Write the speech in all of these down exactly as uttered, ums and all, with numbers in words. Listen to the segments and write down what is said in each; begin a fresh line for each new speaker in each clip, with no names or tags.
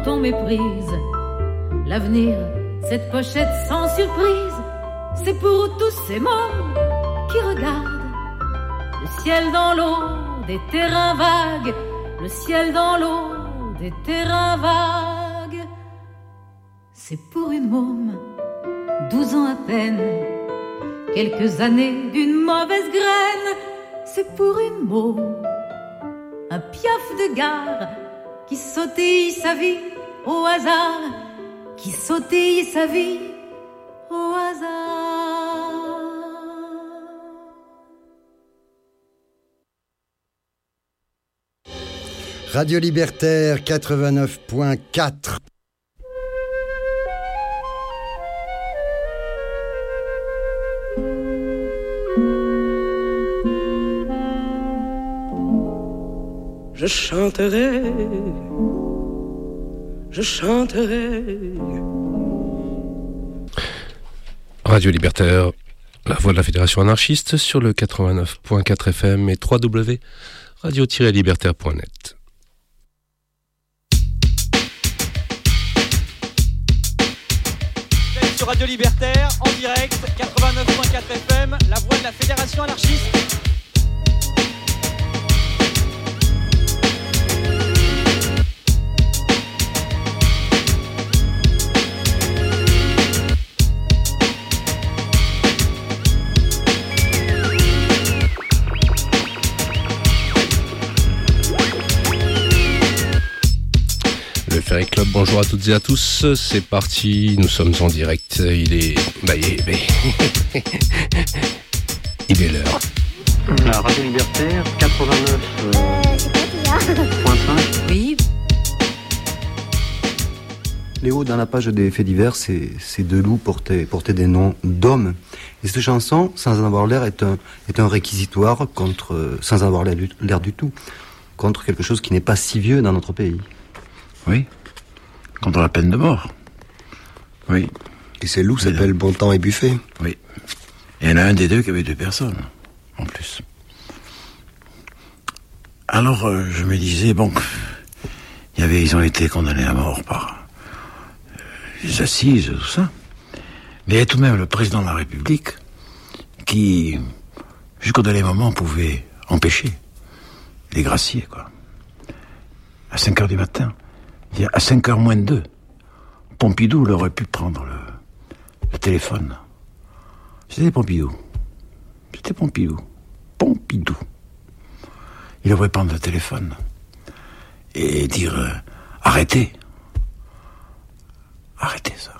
quand on méprise l'avenir, cette pochette sans surprise, c'est pour tous ces mômes qui regardent le ciel dans l'eau des terrains vagues, le ciel dans l'eau des terrains vagues. C'est pour une môme, douze ans à peine, quelques années d'une mauvaise graine. C'est pour une môme, un piaf de gare qui sautille sa vie au hasard, qui sautille sa vie au hasard.
Radio Libertaire quatre-vingt-neuf point quatre.
Je chanterai, je chanterai.
Radio Libertaire, la voix de la Fédération anarchiste sur le quatre-vingt-neuf point quatre F M et w w w point radio tiret libertaire point net.
Sur Radio Libertaire, en direct, quatre-vingt-neuf point quatre F M, la voix de la Fédération anarchiste.
Ferry Club, bonjour à toutes et à tous, c'est parti, nous sommes en direct, il est... Bah, il est, il est l'heure.
La Radio Libertaire, quatre-vingt-neuf point cinq.
Oui.
Léo, dans la page des faits divers, ces, ces deux loups portaient, portaient des noms d'hommes. Et cette chanson, sans en avoir l'air, est un, est un réquisitoire contre, sans en avoir l'air du, l'air du tout, contre quelque chose qui n'est pas si vieux dans notre pays.
Oui, contre la peine de mort. Oui.
Et ces loups s'appellent Bontemps et Buffet.
Oui. Et il y en a un des deux qui avait deux personnes, en plus. Alors, euh, je me disais, bon, il y avait, ils ont été condamnés à mort par euh, les assises, tout ça. Mais il y a tout de même le président de la République qui, jusqu'au dernier moment, pouvait empêcher les graciers, quoi. À cinq heures du matin. À cinq heures moins deux, Pompidou aurait pu prendre le, le téléphone. C'était Pompidou. C'était Pompidou. Pompidou. Il aurait pu prendre le téléphone et dire euh, arrêtez. Arrêtez ça.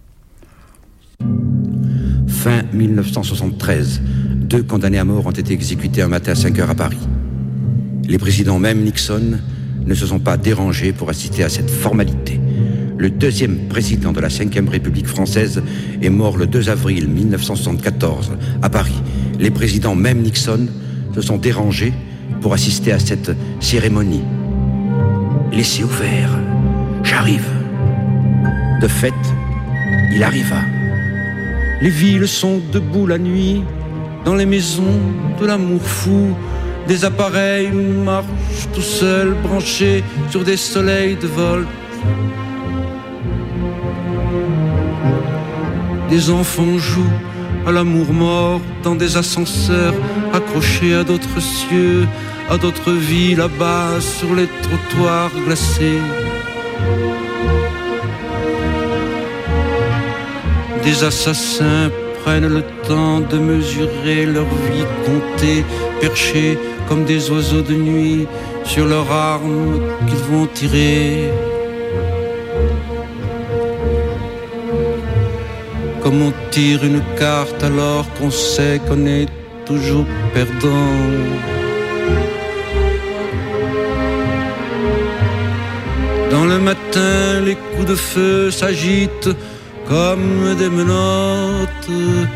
Fin dix-neuf cent soixante-treize, deux condamnés à mort ont été exécutés un matin à cinq heures à Paris. Les présidents, même Nixon, ne se sont pas dérangés pour assister à cette formalité. Le deuxième président de la cinquième République française est mort le deux avril dix-neuf cent soixante-quatorze à Paris. Les présidents, même Nixon, se sont dérangés pour assister à cette cérémonie. Laissez ouvert, j'arrive. De fait, il arriva. Les villes sont debout la nuit, dans les maisons de l'amour fou. Des appareils marchent tout seuls, branchés sur des soleils de Volt. Des enfants jouent à l'amour mort dans des ascenseurs accrochés à d'autres cieux, à d'autres vies là-bas sur les trottoirs glacés. Des assassins prennent le temps de mesurer leur vie comptée, perchés comme des oiseaux de nuit sur leurs armes qu'ils vont tirer. Comme on tire une carte alors qu'on sait qu'on est toujours perdant. Dans le matin, les coups de feu s'agitent comme des menottes.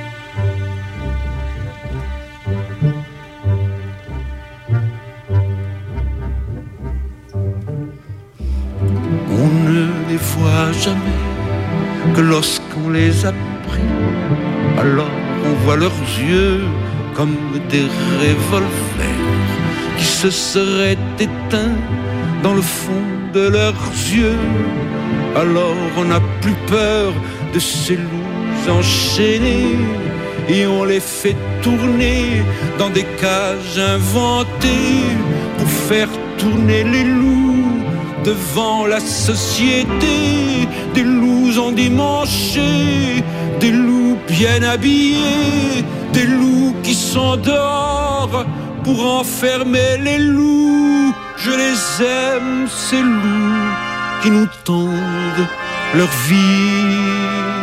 On ne les voit jamais que lorsqu'on les a pris. Alors on voit leurs yeux comme des revolvers qui se seraient éteints dans le fond de leurs yeux.
alors on n'a plus peur de ces loups enchaînés et on les fait tourner dans des cages inventées pour faire tourner les loups devant la société. Des loups endimanchés, des loups bien habillés, des loups qui sont dehors pour enfermer les loups. Je les aime, ces loups qui nous tendent leur vie.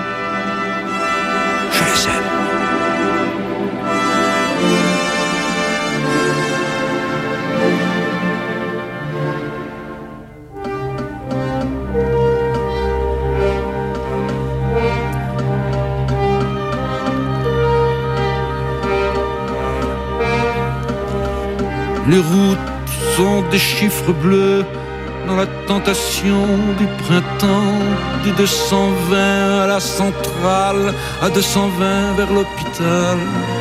Je les aime. Les routes sont des chiffres bleus dans la tentation du printemps, du deux cent vingt à la centrale, à deux cent vingt vers l'hôpital.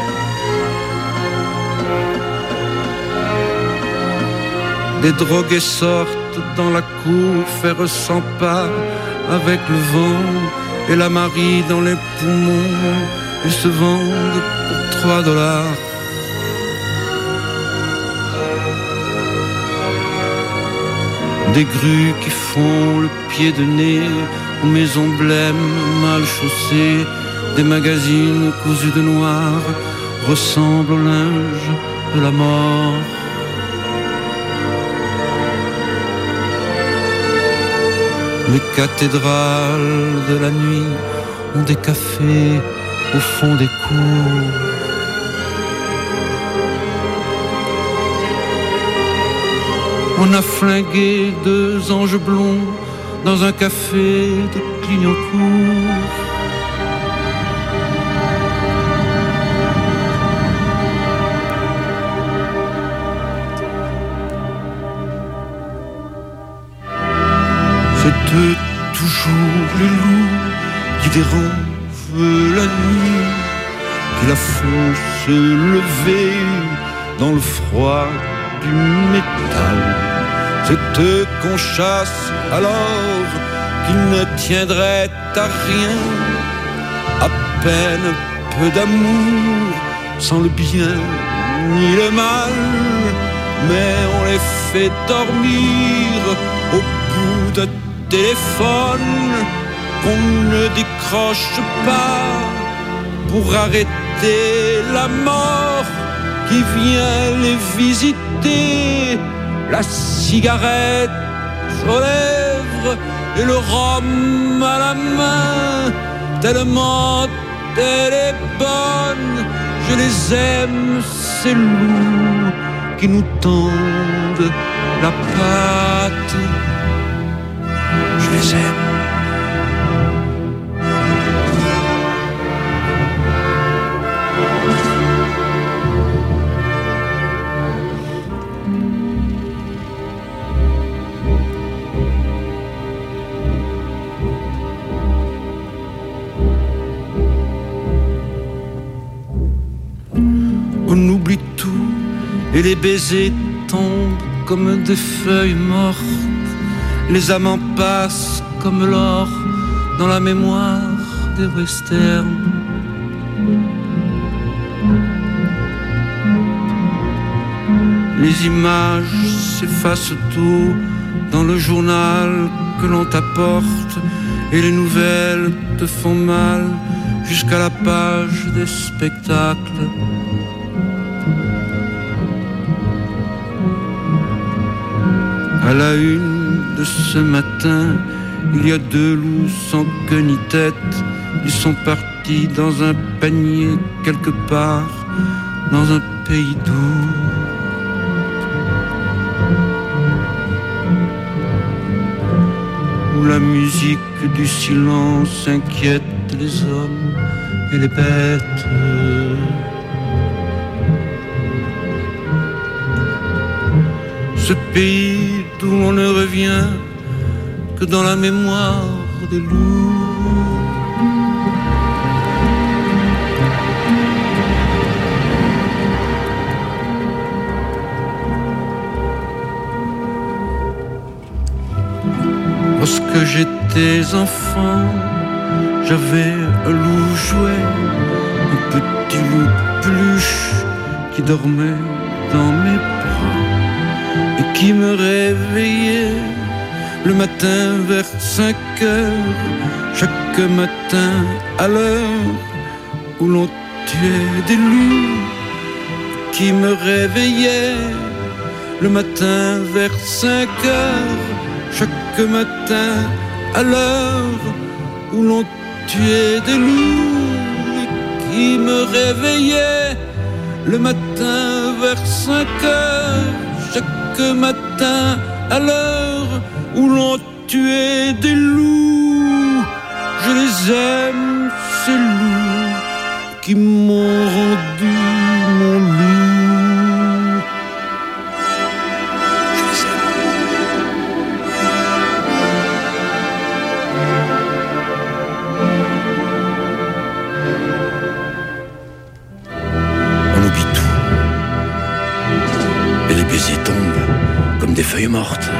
Des drogués sortent dans la cour, faire cent pas avec le vent et la Marie dans les poumons. Ils se vendent pour trois dollars. Des grues qui font le pied de nez aux maisons blêmes mal chaussées, des magazines cousus de noir ressemblent au linge de la mort. Les cathédrales de la nuit ont des cafés au fond des cours. On a flingué deux anges blonds dans un café de Clignancourt. C'est eux toujours les loups qui dérangent la nuit, qui la font se lever dans le froid du métal. C'est eux qu'on chasse alors qu'ils ne tiendraient à rien, à peine peu d'amour, sans le bien ni le mal, mais on les fait dormir au bout d'un téléphone qu'on ne décroche pas pour arrêter la mort qui vient les visiter. La cigarette aux lèvres et le rhum à la main, tellement elle est bonne. Je les aime, ces loups qui nous tendent la patte. Je les aime. On oublie tout et les baisers tombent comme des feuilles mortes. Les amants passent comme l'or dans la mémoire des westerns. Les images s'effacent tôt dans le journal que l'on t'apporte et les nouvelles te font mal jusqu'à la page des spectacles. À la une de ce matin, il y a deux loups sans queue ni tête. Ils sont partis dans un panier quelque part, dans un pays doux. Où la musique du silence inquiète les hommes et les bêtes. Ce pays d'où l'on ne revient que dans la mémoire des loups.
Lorsque j'étais enfant, j'avais un loup jouet, un petit loup peluche qui dormait dans mes bras et qui me réveillait le matin vers cinq heures, chaque matin à l'heure où l'on tuait des loups, qui me réveillait le matin vers cinq heures, chaque matin à l'heure où l'on tuait des loups, qui me réveillait le matin vers cinq heures, chaque matin à l'heure où l'on tuait des loups. Je les aime, ces loups qui m'ont rendu mon loup. Je les aime. On oublie tout. Et les baisers tombent comme des feuilles mortes.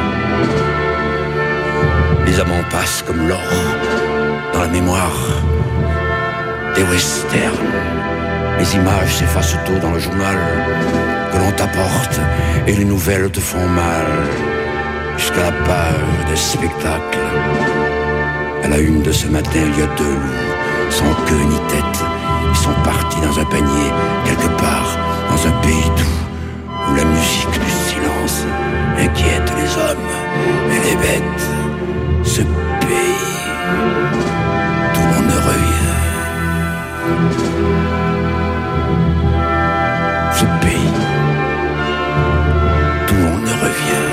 Les amants passent comme l'or dans la mémoire des westerns. Les images s'effacent tôt dans le journal que l'on t'apporte et les nouvelles te font mal. Jusqu'à la page des spectacles. À la une de ce matin, il y a deux loups, sans queue ni tête. Ils sont partis dans un panier, quelque part, dans un pays doux, où la musique du silence inquiète les hommes et les bêtes. Ce pays d'où l'on ne revient. Ce pays d'où l'on ne revient.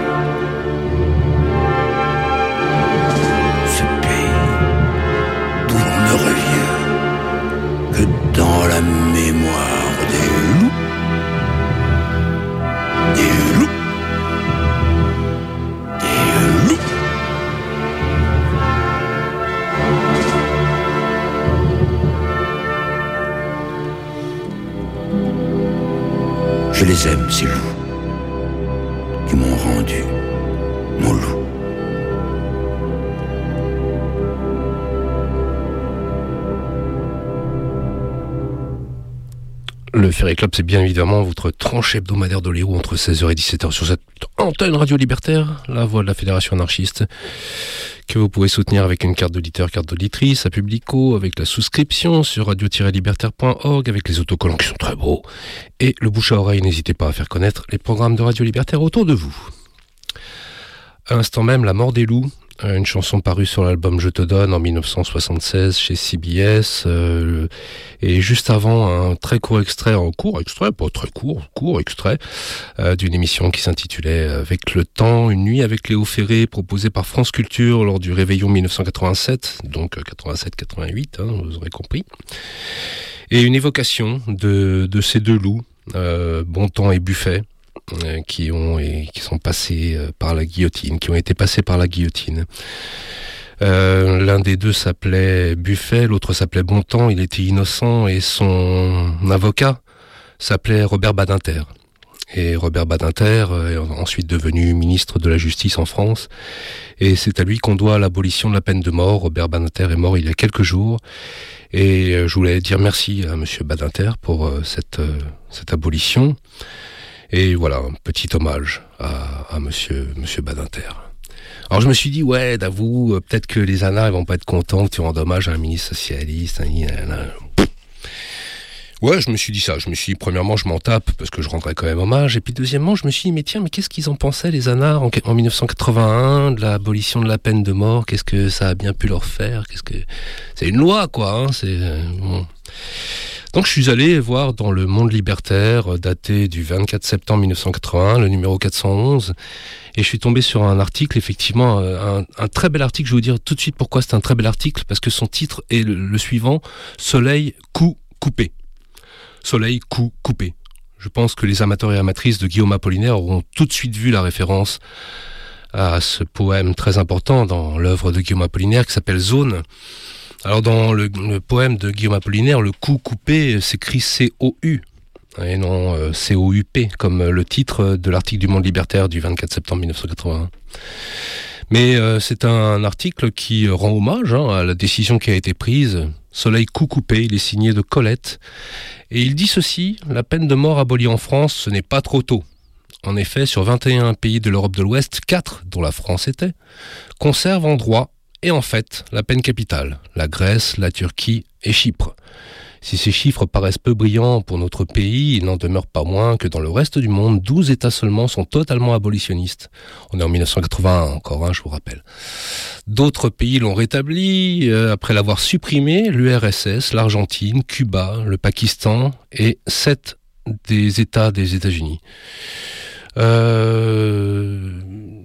Ce pays d'où l'on ne revient que dans la mémoire des loups. Des loups. Des loups. Je les aime, ces loups qui m'ont rendu mon loup.
Le Ferry Club, c'est bien évidemment votre tranche hebdomadaire d'Oléro entre seize heures et dix-sept heures sur cette antenne radio libertaire, la voix de la Fédération anarchiste, que vous pouvez soutenir avec une carte d'auditeur, carte d'auditrice, à Publico, avec la souscription sur radio tiret libertaire point org, avec les autocollants qui sont très beaux, et le bouche à oreille. N'hésitez pas à faire connaître les programmes de Radio Libertaire autour de vous. À l'instant même, La Mort des loups, une chanson parue sur l'album Je te donne en mille neuf cent soixante-seize chez C B S, euh, et juste avant un très court extrait, en court extrait, pas très court, court extrait, euh, d'une émission qui s'intitulait Avec le temps, une nuit avec Léo Ferré, proposée par France Culture lors du Réveillon mille neuf cent quatre-vingt-sept, donc quatre-vingt-sept quatre-vingt-huit, hein, vous aurez compris, et une évocation de, de ces deux loups, euh, Bontemps et Buffet, qui ont et qui sont passés par la guillotine, qui ont été passés par la guillotine. Euh, l'un des deux s'appelait Buffet, l'autre s'appelait Bontemps. Il était innocent et son avocat s'appelait Robert Badinter. Et Robert Badinter est ensuite devenu ministre de la Justice en France. Et c'est à lui qu'on doit l'abolition de la peine de mort. Robert Badinter est mort il y a quelques jours. Et je voulais dire merci à monsieur Badinter pour cette, cette abolition. Et voilà, un petit hommage à, à monsieur, monsieur Badinter. Alors je me suis dit, ouais, d'avoue, peut-être que les anards ils vont pas être contents que tu rendes hommage à un ministre socialiste. Un, un, un. Ouais, je me suis dit ça. Je me suis dit, premièrement, je m'en tape parce que je rendrai quand même hommage. Et puis deuxièmement, je me suis dit, mais tiens, mais qu'est-ce qu'ils en pensaient, les anards, en, en mille neuf cent quatre-vingt-un, de l'abolition de la peine de mort? Qu'est-ce que ça a bien pu leur faire? Qu'est-ce que c'est une loi, quoi, hein, c'est bon. Donc je suis allé voir dans le Monde Libertaire, daté du vingt-quatre septembre mille neuf cent quatre-vingt-un, le numéro quatre cent onze, et je suis tombé sur un article, effectivement, un, un très bel article. Je vais vous dire tout de suite pourquoi c'est un très bel article, parce que son titre est le, le suivant, Soleil, coup, coupé. Soleil, coup, coupé. Je pense que les amateurs et amatrices de Guillaume Apollinaire auront tout de suite vu la référence à ce poème très important dans l'œuvre de Guillaume Apollinaire qui s'appelle Zone. Alors dans le, le poème de Guillaume Apollinaire, le coup coupé s'écrit C O U et non euh, C O U P comme le titre de l'article du Monde Libertaire du vingt-quatre septembre mille neuf cent quatre-vingt-un. Mais euh, c'est un article qui rend hommage hein, à la décision qui a été prise. Soleil coup-coupé, il est signé de Colette. Et il dit ceci, la peine de mort abolie en France, ce n'est pas trop tôt. En effet, sur vingt et un pays de l'Europe de l'Ouest, quatre, dont la France était, conservent en droit et en fait la peine capitale, la Grèce, la Turquie et Chypre. Si ces chiffres paraissent peu brillants pour notre pays, il n'en demeure pas moins que dans le reste du monde, douze États seulement sont totalement abolitionnistes. On est en dix-neuf cent quatre-vingt-un encore, hein, je vous rappelle. D'autres pays l'ont rétabli euh, après l'avoir supprimé, l'U R S S, l'Argentine, Cuba, le Pakistan et sept des États des États-Unis. Euh...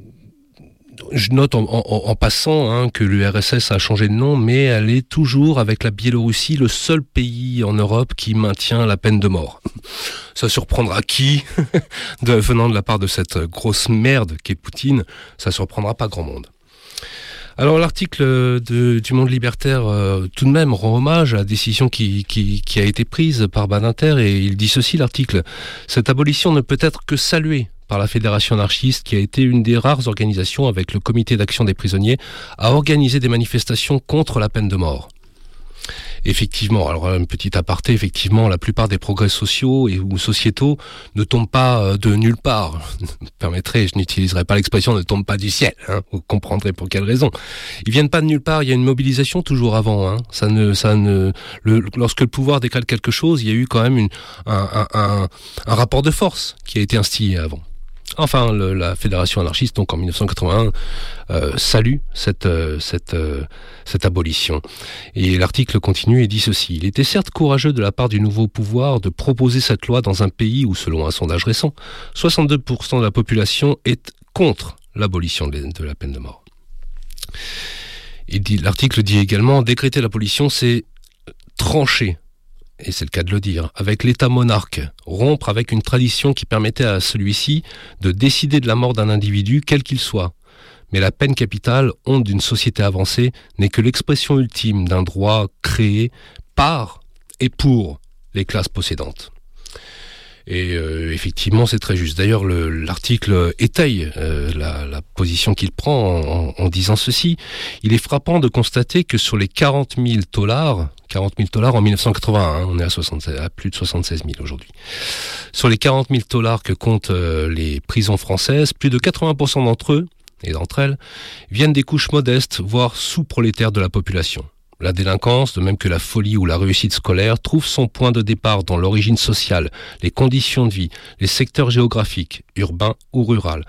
Je note en, en, en passant hein, que l'U R S S a changé de nom, mais elle est toujours, avec la Biélorussie, le seul pays en Europe qui maintient la peine de mort. Ça surprendra qui de, venant de la part de cette grosse merde qu'est Poutine, ça surprendra pas grand monde. Alors l'article de, du Monde Libertaire euh, tout de même rend hommage à la décision qui, qui, qui a été prise par Badinter et il dit ceci l'article. Cette abolition ne peut être que saluée par la Fédération anarchiste qui a été une des rares organisations avec le Comité d'action des prisonniers à organiser des manifestations contre la peine de mort. Effectivement, alors un petit aparté, effectivement, la plupart des progrès sociaux et ou sociétaux ne tombent pas de nulle part. Vous permettrez, je n'utiliserai pas l'expression ne tombe pas du ciel, hein, vous comprendrez pour quelle raison. Ils viennent pas de nulle part, il y a une mobilisation toujours avant. Hein. Ça ne, ça ne, le, lorsque le pouvoir décale quelque chose, il y a eu quand même une, un, un, un, un rapport de force qui a été instillé avant. Enfin, le, la Fédération anarchiste, donc en dix-neuf cent quatre-vingt-un, euh, salue cette, euh, cette, euh, cette abolition. Et l'article continue et dit ceci. Il était certes courageux de la part du nouveau pouvoir de proposer cette loi dans un pays où, selon un sondage récent, soixante-deux pour cent de la population est contre l'abolition de, de la peine de mort. Il dit, l'article dit également, décréter l'abolition, c'est trancher. Et c'est le cas de le dire, avec l'État monarque, rompre avec une tradition qui permettait à celui-ci de décider de la mort d'un individu, quel qu'il soit. Mais la peine capitale, honte d'une société avancée, n'est que l'expression ultime d'un droit créé par et pour les classes possédantes. Et euh, effectivement, c'est très juste. D'ailleurs, le, l'article étaye euh, la, la position qu'il prend en, en, en disant ceci. Il est frappant de constater que sur les quarante mille dollars, quarante mille dollars en dix-neuf cent quatre-vingt-un, hein, on est à, soixante-seize, à plus de soixante-seize mille aujourd'hui. Sur les quarante mille dollars que comptent euh, les prisons françaises, plus de quatre-vingts pour cent d'entre eux, et d'entre elles, viennent des couches modestes, voire sous-prolétaires de la population. La délinquance, de même que la folie ou la réussite scolaire, trouve son point de départ dans l'origine sociale, les conditions de vie, les secteurs géographiques, urbains ou ruraux,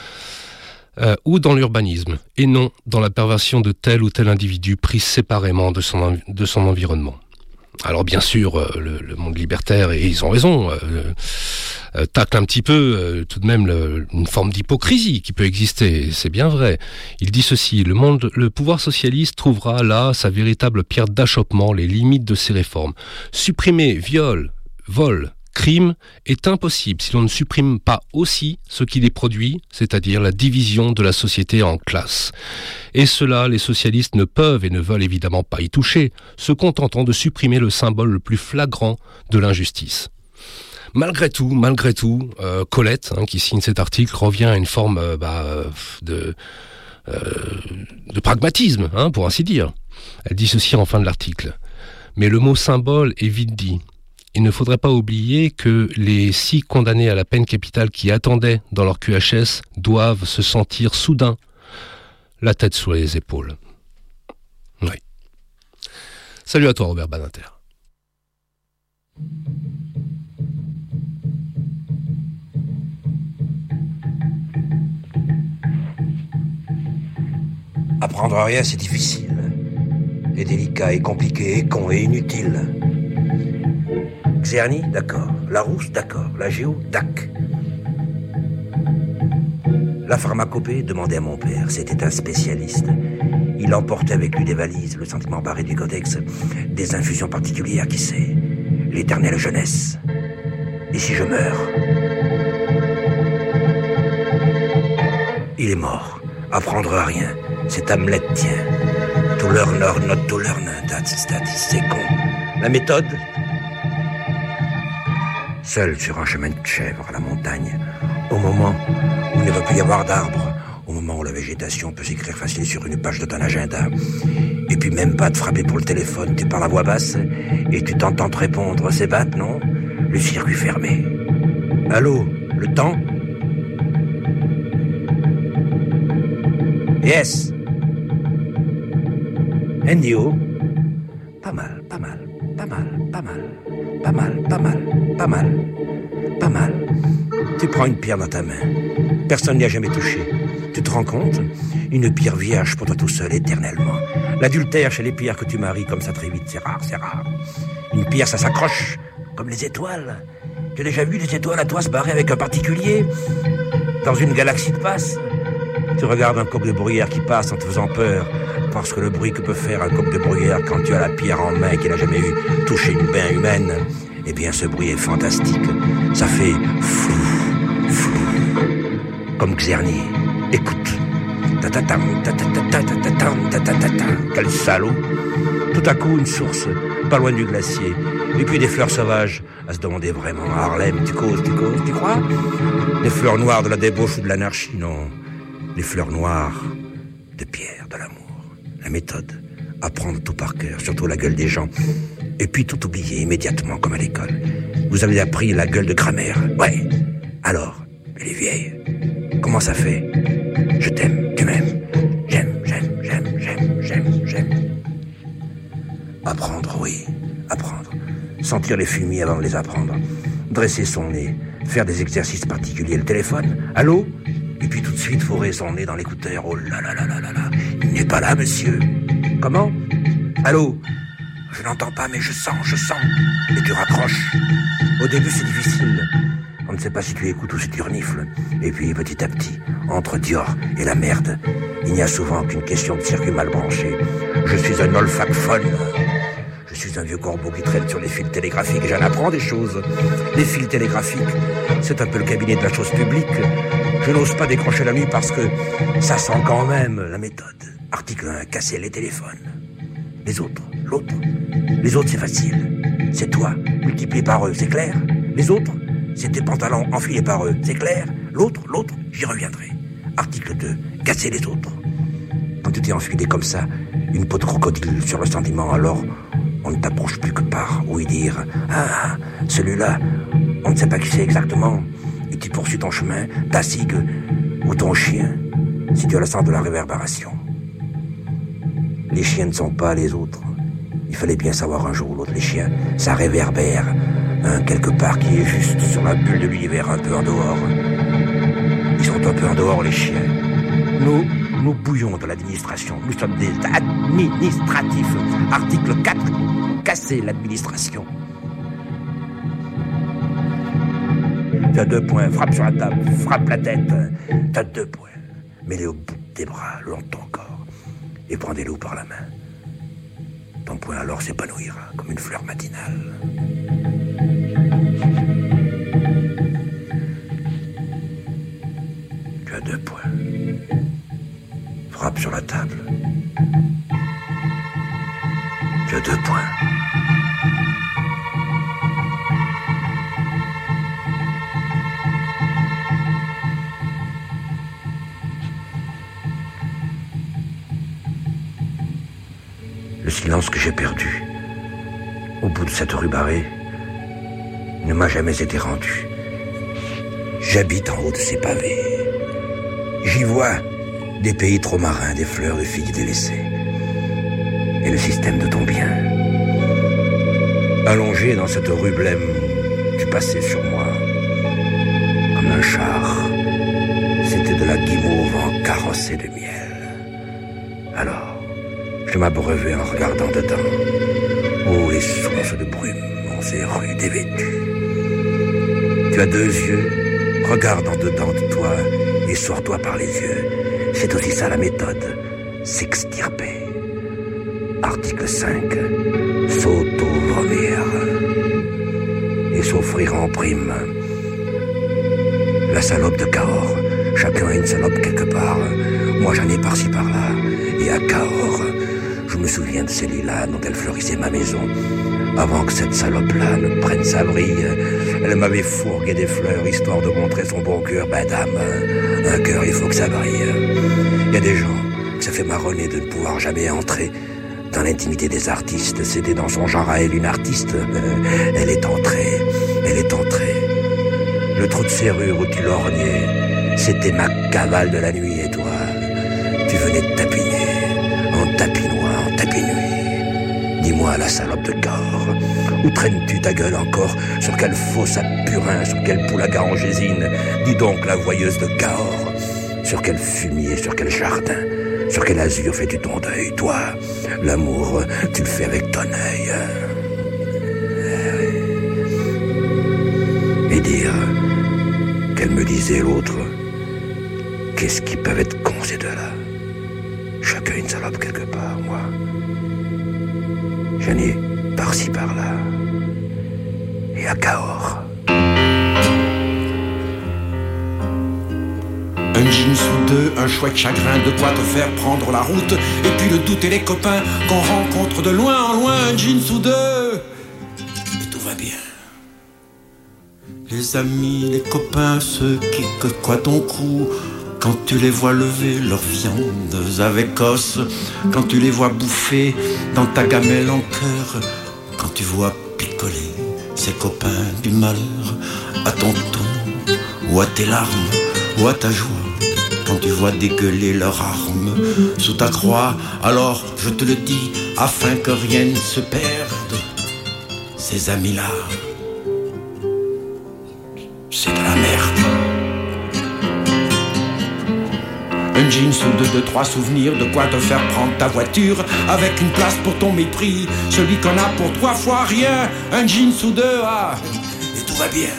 euh, ou dans l'urbanisme, et non dans la perversion de tel ou tel individu pris séparément de son, de son environnement. Alors bien sûr, euh, le, le monde libertaire, et ils ont raison, euh, euh, tacle un petit peu euh, tout de même le, une forme d'hypocrisie qui peut exister, c'est bien vrai. Il dit ceci, le monde, le pouvoir socialiste trouvera là sa véritable pierre d'achoppement, les limites de ses réformes. Supprimer viol, vol, crime est impossible si l'on ne supprime pas aussi ce qui les produit, c'est-à-dire la division de la société en classes. Et cela, les socialistes ne peuvent et ne veulent évidemment pas y toucher, se contentant de supprimer le symbole le plus flagrant de l'injustice. Malgré tout, malgré tout, euh, Colette, hein, qui signe cet article, revient à une forme euh, bah, de, euh, de pragmatisme, hein, pour ainsi dire. Elle dit ceci en fin de l'article. Mais le mot symbole est vite dit. Il ne faudrait pas oublier que les six condamnés à la peine capitale qui attendaient dans leur Q H S doivent se sentir soudain la tête sur les épaules. Oui. Salut à toi, Robert Badinter.
Apprendre à rien, c'est difficile. Et délicat, et compliqué, et con, et inutile. Czerny, d'accord. Larousse, d'accord. La géo, dac. La pharmacopée, demandait à mon père. C'était un spécialiste. Il emportait avec lui des valises, le sentiment barré du codex, des infusions particulières, qui sait, l'éternelle jeunesse. Et si je meurs? Il est mort. Apprendre à rien. C'est Hamlet, tiens. To learn or not to learn. That's, that's, c'est con. La méthode? Seul sur un chemin de chèvre à la montagne, au moment où il ne va plus y avoir d'arbres, au moment où le végétation peut s'écrire facile sur une page de ton agenda. Et puis même pas de frapper pour le téléphone, tu parles à voix basse et tu t'entends te répondre, c'est bat, non? Le circuit fermé. Allô, le temps? Yes. Endio. Pas mal, pas mal, pas mal, pas mal, pas mal, pas mal, pas mal, pas mal. Tu prends une pierre dans ta main. Personne n'y a jamais touché. Tu te rends compte? Une pierre vierge pour toi tout seul, éternellement. L'adultère chez les pierres que tu maries comme ça très vite, c'est rare, c'est rare. Une pierre, ça s'accroche, comme les étoiles. Tu as déjà vu des étoiles à toi se barrer avec un particulier? Dans une galaxie de passe? Tu regardes un coq de bruyère qui passe en te faisant peur, parce que le bruit que peut faire un coq de bruyère quand tu as la pierre en main qui n'a jamais eu touché une main humaine, eh bien ce bruit est fantastique. Ça fait flou, flou, comme Xernier. Écoute. Ta-ta-tam, ta-ta-ta-ta, ta-ta-tam, ta-ta-ta-ta. Quel salaud. Tout à coup, une source, pas loin du glacier. Et puis des fleurs sauvages, à se demander vraiment. Harlem, tu causes, tu causes, tu crois? Des fleurs noires de la débauche ou de l'anarchie, non. Les fleurs noires de Pierre, de l'amour. La méthode, apprendre tout par cœur, surtout la gueule des gens. Et puis tout oublier immédiatement, comme à l'école. Vous avez appris la gueule de grammaire. Ouais. Alors, elle est vieille. Comment ça fait? Je t'aime, tu m'aimes. J'aime, j'aime, j'aime, j'aime, j'aime, j'aime. Apprendre, oui, apprendre. Sentir les fumiers avant de les apprendre. Dresser son nez, faire des exercices particuliers. Le téléphone, allô? Et puis tout de suite fourrer son nez dans l'écouteur. Oh là là là là là là. Il n'est pas là, monsieur. Comment? Allô? Je n'entends pas, mais je sens, je sens. Et tu raccroches. Au début, c'est difficile. On ne sait pas si tu écoutes ou si tu renifles. Et puis, petit à petit, entre Dior et la merde, il n'y a souvent qu'une question de circuit mal branché. Je suis un olfacphone. Je suis un vieux corbeau qui traîne sur les fils télégraphiques et j'en apprends des choses. Les fils télégraphiques, c'est un peu le cabinet de la chose publique. Je n'ose pas décrocher la nuit parce que ça sent quand même la méthode. Article un, casser les téléphones. Les autres, l'autre. Les autres, c'est facile. C'est toi, multiplié par eux, c'est clair? Les autres, c'est tes pantalons enfilés par eux, c'est clair? L'autre, l'autre, j'y reviendrai. Article deux, casser les autres. Quand tu t'es enfilé comme ça, une peau de crocodile sur le sentiment, alors on ne t'approche plus que par oui dire « Ah, celui-là, on ne sait pas qui c'est exactement. » Et tu poursuis ton chemin, ta cigue ou ton chien, si tu as le sens de la réverbération. Les chiens ne sont pas les autres. Il fallait bien savoir un jour ou l'autre, les chiens, ça réverbère, hein, quelque part qui est juste sur la bulle de l'univers, un peu en dehors. Ils sont un peu en dehors, les chiens. Nous, nous bouillons de l'administration. Nous sommes des administratifs. Article quatre, casser l'administration. Tu as deux points, frappe sur la table, frappe la tête. Tu as deux points. Mets-les au bout de tes bras, le long de ton corps, et prends-les par la main. Ton poing alors s'épanouira comme une fleur matinale. Tu as deux points. Frappe sur la table. Tu as deux points. Le silence que j'ai perdu au bout de cette rue barrée ne m'a jamais été rendu. J'habite en haut de ces pavés. J'y vois des pays trop marins, des fleurs de filles délaissées. Et le système de ton bien. Allongé dans cette rue blême, tu passais sur moi comme un char. C'était de la guimauve en carrosse et de miel. Alors, je m'abreuvais en regardant dedans. Oh, les sources de brume en ces rues dévêtues. Tu as deux yeux, regarde en dedans de toi et sors-toi par les yeux. C'est aussi ça la méthode, s'extirper. Article cinq, s'auto-vomir et s'offrir en prime. La salope de Cahors, chacun a une salope quelque part. Moi j'en ai par-ci par-là. Et à Cahors, je me souviens de ces lilas dont elle fleurissait ma maison. Avant que cette salope-là ne prenne sa vrille, elle m'avait fourgué des fleurs, histoire de montrer son bon cœur. Ben dame, un cœur, il faut que ça brille. Il y a des gens que ça fait marronner de ne pouvoir jamais entrer dans l'intimité des artistes. C'était dans son genre à elle une artiste. Euh, elle est entrée, elle est entrée. Le trou de serrure où tu lorgnais, c'était ma cavale de la nuit. Et toi, tu venais de tapiner, en tapinois, en tapinuit. Dis-moi, la salope de corps, où traînes-tu ta gueule encore? Sur quelle fosse à purin, sur quelle poule à garangésine? Dis donc, la voyeuse de Cahors, sur quel fumier, sur quel jardin, sur quel azur fais-tu ton deuil? Toi, l'amour, tu le fais avec ton œil. Et dire qu'elle me disait l'autre, qu'est-ce qu'ils peuvent être cons ces deux-là? Chacun une salope quelque part, moi. J'en ai par-ci par-là. Et à Cahors.
Un jean sous deux, un chouette chagrin, de quoi te faire prendre la route. Et puis le doute et les copains qu'on rencontre de loin en loin. Un jean sous deux, et tout va bien. Les amis, les copains, ceux qui que quoi ton cou. Quand tu les vois lever leurs viandes avec os, quand tu les vois bouffer dans ta gamelle en cœur, quand tu vois picoler ces copains du malheur à ton ton, ou à tes larmes, ou à ta joie, quand tu vois dégueuler leurs armes sous ta croix, alors je te le dis, afin que rien ne se perde, ces amis-là, c'est de la merde. Un jean sous deux, deux, trois souvenirs, de quoi te faire prendre ta voiture, avec une place pour ton mépris, celui qu'on a pour trois fois rien. Un jean sous deux, ah, et tout va bien.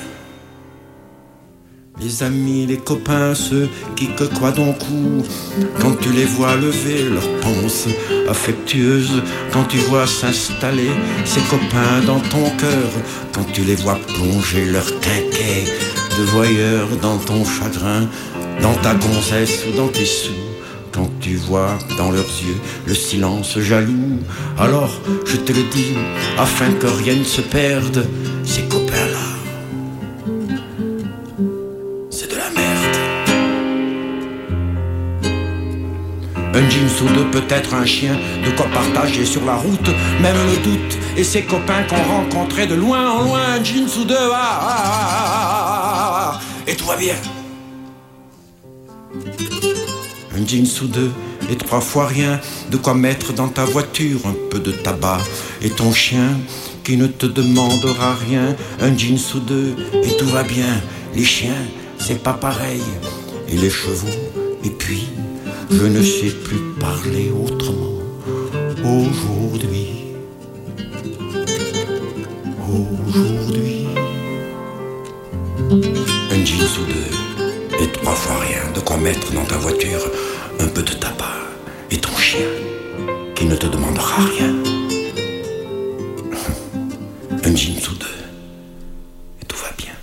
Les amis, les copains, ceux qui que croient ton coup, quand tu les vois lever leurs ponces affectueuses, quand tu vois s'installer ces copains dans ton cœur, quand tu les vois plonger leur quinquet de voyeurs dans ton chagrin, dans ta gonzesse ou dans tes sous, quand tu vois dans leurs yeux le silence jaloux, alors je te le dis, afin que rien ne se perde, ces copains-là, c'est de la merde. Un jean sous deux, peut-être un chien, de quoi partager sur la route, même le doute, et ces copains qu'on rencontrait de loin en loin. Un jean sous deux, ah, ah, ah, ah, ah, et tout va bien. Un jean sous deux et trois fois rien, de quoi mettre dans ta voiture un peu de tabac, et ton chien qui ne te demandera rien. Un jean sous deux et tout va bien. Les chiens, c'est pas pareil, et les chevaux, et puis je ne sais plus parler autrement aujourd'hui. Aujourd'hui. Un jean sous deux et trois fois rien, de quoi mettre dans ta voiture un peu de tabac, et ton chien qui ne te demandera rien. Un jean sous deux et tout va bien.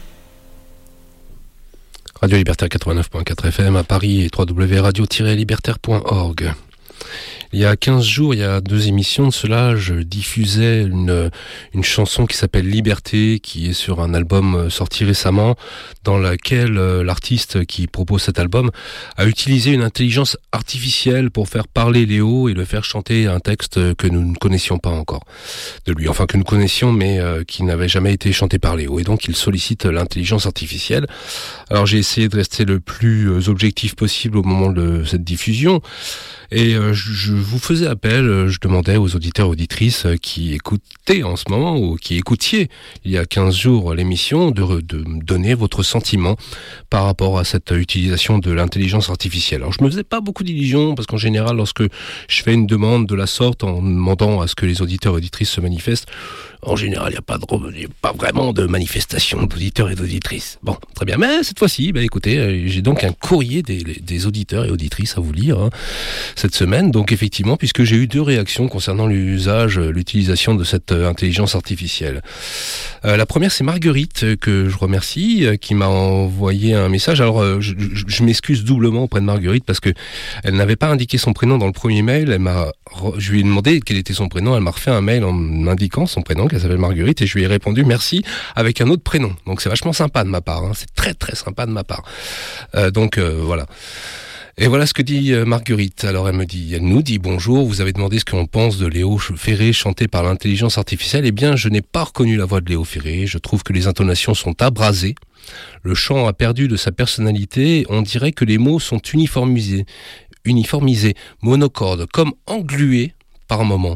Radio Libertaire quatre-vingt-neuf point quatre F M à Paris et w w w point radio tiret libertaire point org. Il y a quinze jours, il y a deux émissions de cela, je diffusais une, une chanson qui s'appelle Liberté, qui est sur un album sorti récemment, dans laquelle l'artiste qui propose cet album a utilisé une intelligence artificielle pour faire parler Léo et le faire chanter un texte que nous ne connaissions pas encore de lui, enfin que nous connaissions mais euh, qui n'avait jamais été chanté par Léo, et donc il sollicite l'intelligence artificielle. Alors j'ai essayé de rester le plus objectif possible au moment de cette diffusion, et euh, je vous faisais appel, je demandais aux auditeurs et auditrices qui écoutaient en ce moment, ou qui écoutiez il y a quinze jours l'émission, de, de me donner votre sentiment par rapport à cette utilisation de l'intelligence artificielle. Alors je me faisais pas beaucoup d'illusions, parce qu'en général, lorsque je fais une demande de la sorte, en demandant à ce que les auditeurs et auditrices se manifestent, en général, il n'y a pas, de, y a pas vraiment de manifestation d'auditeurs et d'auditrices. Bon, très bien. Mais cette fois-ci, bah, écoutez, j'ai donc un courrier des, des auditeurs et auditrices à vous lire hein, cette semaine. Donc effectivement, puisque j'ai eu deux réactions concernant l'usage, l'utilisation de cette intelligence artificielle. Euh, la première, c'est Marguerite, que je remercie, qui m'a envoyé un message. Alors, je, je, je m'excuse doublement auprès de Marguerite, parce que elle n'avait pas indiqué son prénom dans le premier mail. Elle m'a, je lui ai demandé quel était son prénom. Elle m'a refait un mail en m'indiquant son prénom, qu'elle s'appelle Marguerite, et je lui ai répondu merci avec un autre prénom. Donc c'est vachement sympa de ma part, hein. C'est très très sympa de ma part. Euh, donc euh, voilà. Et voilà ce que dit Marguerite. Alors elle me dit, elle nous dit bonjour, vous avez demandé ce qu'on pense de Léo Ferré chanté par l'intelligence artificielle. Eh bien, je n'ai pas reconnu la voix de Léo Ferré. Je trouve que les intonations sont abrasées. Le chant a perdu de sa personnalité. On dirait que les mots sont uniformisés, uniformisés, monocordes, comme englués par moments.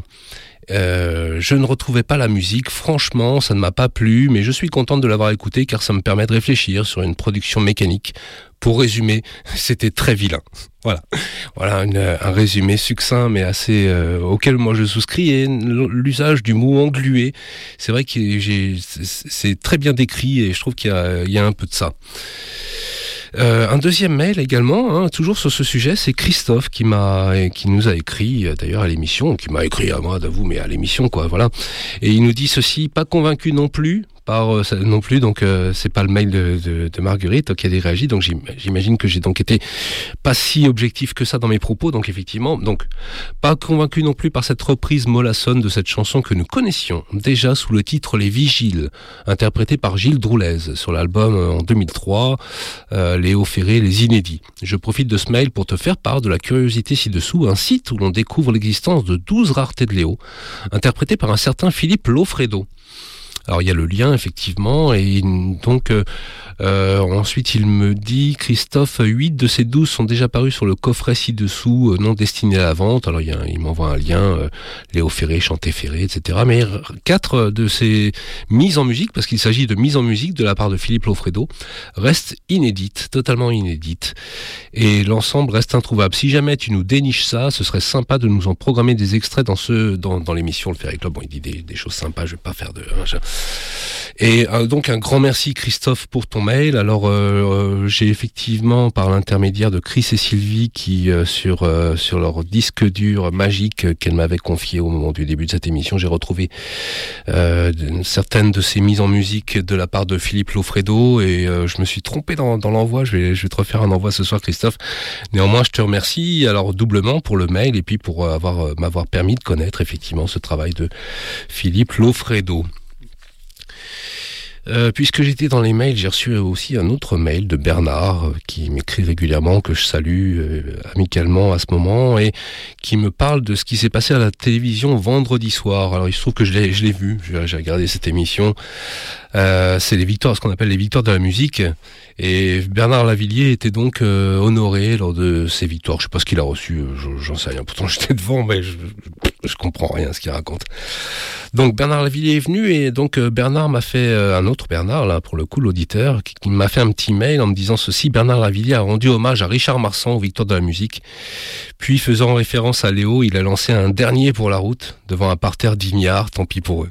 Euh, je ne retrouvais pas la musique, franchement ça ne m'a pas plu, mais je suis contente de l'avoir écouté car ça me permet de réfléchir sur une production mécanique. Pour résumer, c'était très vilain. Voilà, voilà une, un résumé succinct mais assez euh, auquel moi je souscris. Et l'usage du mot englué, c'est vrai que j'ai, c'est très bien décrit et je trouve qu'il y a, il y a un peu de ça. Euh, un deuxième mail également, hein, toujours sur ce sujet, c'est Christophe qui m'a, qui nous a écrit d'ailleurs à l'émission, qui m'a écrit à moi, d'avoue, mais à l'émission quoi, voilà. Et il nous dit ceci, pas convaincu non plus. Par, euh, non plus, donc euh, c'est pas le mail de, de, de Marguerite qui a réagi, donc j'imagine que j'ai donc été pas si objectif que ça dans mes propos, donc effectivement, donc pas convaincu non plus par cette reprise mollassonne de cette chanson que nous connaissions déjà sous le titre Les Vigiles, interprétée par Gilles Droulez sur l'album euh, en deux mille trois, euh, Léo Ferré, Les Inédits. Je profite de ce mail pour te faire part de la curiosité ci-dessous, un site où l'on découvre l'existence de douze raretés de Léo, interprétées par un certain Philippe Lofredo. Alors il y a le lien effectivement et donc euh, euh, ensuite il me dit Christophe, huit de ces douze sont déjà parus sur le coffret ci-dessous euh, non destiné à la vente. Alors il, y a, il m'envoie un lien, euh, Léo Ferré, Chanté Ferré, et cetera. Mais quatre de ces mises en musique, parce qu'il s'agit de mises en musique de la part de Philippe Lofredo, restent inédites, totalement inédites. Et l'ensemble reste introuvable. Si jamais tu nous déniches ça, ce serait sympa de nous en programmer des extraits dans ce dans, dans l'émission Le Ferré Club. Bon, il dit des, des choses sympas, je vais pas faire de... Hein, Et euh, donc un grand merci Christophe pour ton mail. Alors euh, j'ai effectivement par l'intermédiaire de Chris et Sylvie qui euh, sur euh, sur leur disque dur magique euh, qu'elle m'avait confié au moment du début de cette émission, j'ai retrouvé euh, certaines de ces mises en musique de la part de Philippe Lofredo et euh, je me suis trompé dans, dans l'envoi. Je vais je vais te refaire un envoi ce soir Christophe. Néanmoins je te remercie alors doublement pour le mail et puis pour avoir euh, m'avoir permis de connaître effectivement ce travail de Philippe Lofredo. Euh, puisque j'étais dans les mails, j'ai reçu aussi un autre mail de Bernard euh, qui m'écrit régulièrement, que je salue euh, amicalement à ce moment et qui me parle de ce qui s'est passé à la télévision vendredi soir. Alors il se trouve que je l'ai, je l'ai vu, j'ai, j'ai regardé cette émission. Euh, c'est les victoires, ce qu'on appelle les victoires de la musique. Et Bernard Lavillier était donc euh, honoré lors de ces victoires. Je sais pas ce qu'il a reçu, euh, j'en sais rien. Pourtant j'étais devant, mais je, je, je comprends rien à ce qu'il raconte. Donc Bernard Lavillier est venu et donc euh, Bernard m'a fait euh, un autre Bernard là pour le coup l'auditeur qui, qui m'a fait un petit mail en me disant ceci: Bernard Lavillier a rendu hommage à Richard Marsan aux victoires de la musique. Puis faisant référence à Léo, il a lancé un dernier pour la route devant un parterre d'ignards. Tant pis pour eux.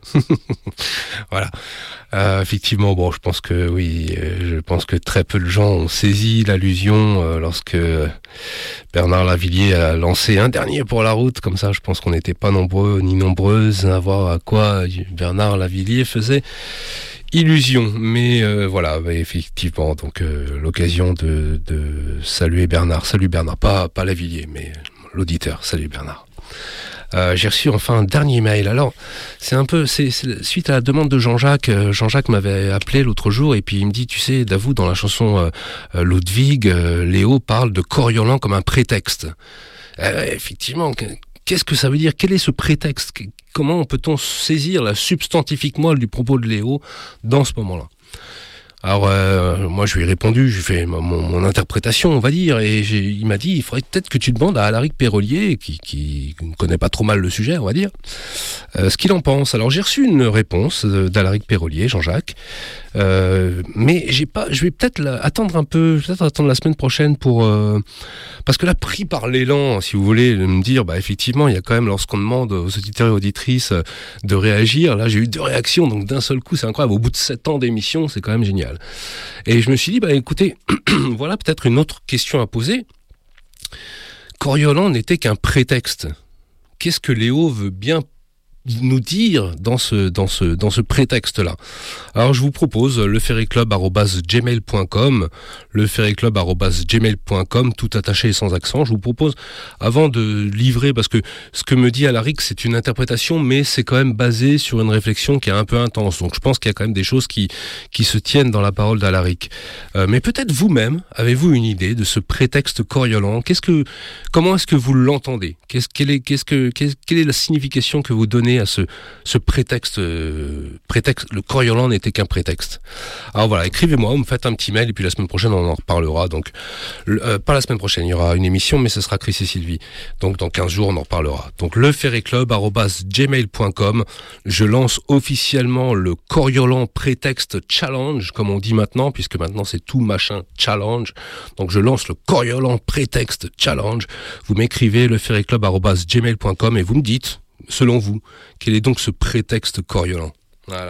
Voilà. Euh, effectivement, bon, je pense que oui, euh, je pense que très peu de gens ont saisi l'allusion euh, lorsque Bernard Lavillier a lancé un dernier pour la route. Comme ça, je pense qu'on n'était pas nombreux ni nombreuses à voir à quoi Bernard Lavillier faisait illusion. Mais euh, voilà, bah, effectivement, donc euh, l'occasion de, de saluer Bernard. Salut Bernard, pas pas Lavillier, mais l'auditeur. Salut Bernard. Euh, j'ai reçu enfin un dernier mail. Alors, c'est un peu, c'est, c'est suite à la demande de Jean-Jacques. Euh, Jean-Jacques m'avait appelé l'autre jour et puis il me dit, tu sais, Davout, dans la chanson euh, Ludwig, euh, Léo parle de Coriolan comme un prétexte. Euh, effectivement, qu'est-ce que ça veut dire? Quel est ce prétexte? Comment peut-on saisir la substantifique moelle du propos de Léo dans ce moment-là? Alors euh, moi je lui ai répondu, je lui ai fait mon, mon interprétation on va dire et j'ai, il m'a dit il faudrait peut-être que tu demandes à Alaric Pérolier qui, qui ne connaît pas trop mal le sujet on va dire euh, ce qu'il en pense. Alors j'ai reçu une réponse d'Alaric Pérolier, Jean-Jacques, euh, mais j'ai pas, je vais peut-être la, attendre un peu, peut-être attendre la semaine prochaine pour euh, parce que là pris par l'élan si vous voulez de me dire bah effectivement il y a quand même lorsqu'on demande aux auditeurs et auditrices de réagir, là j'ai eu deux réactions donc d'un seul coup c'est incroyable au bout de sept ans d'émission c'est quand même génial. Et je me suis dit, bah écoutez, voilà peut-être une autre question à poser. Coriolan n'était qu'un prétexte. Qu'est-ce que Léo veut bien nous dire dans ce dans ce dans ce prétexte-là. Alors je vous propose le ferryclub arobase gmail point com, le ferryclub arobase gmail point com, tout attaché et sans accent. Je vous propose, avant de livrer, parce que ce que me dit Alaric, c'est une interprétation, mais c'est quand même basé sur une réflexion qui est un peu intense. Donc je pense qu'il y a quand même des choses qui qui se tiennent dans la parole d'Alaric. Euh, mais peut-être vous-même, avez-vous une idée de ce prétexte coriolan? Qu'est-ce que, comment est-ce que vous l'entendez? Qu'est-ce, quelle est, qu'est-ce que, qu'est, quelle est la signification que vous donnez à ce, ce prétexte, euh, prétexte, le coriolan n'était qu'un prétexte. Alors voilà, écrivez-moi, vous me faites un petit mail et puis la semaine prochaine on en reparlera. Donc, euh, pas la semaine prochaine, il y aura une émission, mais ce sera Chris et Sylvie. Donc dans quinze jours on en reparlera. Donc le ferryclub arobase gmail point com, je lance officiellement le coriolan prétexte challenge, comme on dit maintenant, puisque maintenant c'est tout machin challenge. Donc je lance le coriolan prétexte challenge. Vous m'écrivez le ferryclub arobase gmail point com et vous me dites, selon vous, quel est donc ce prétexte coriolan. Voilà.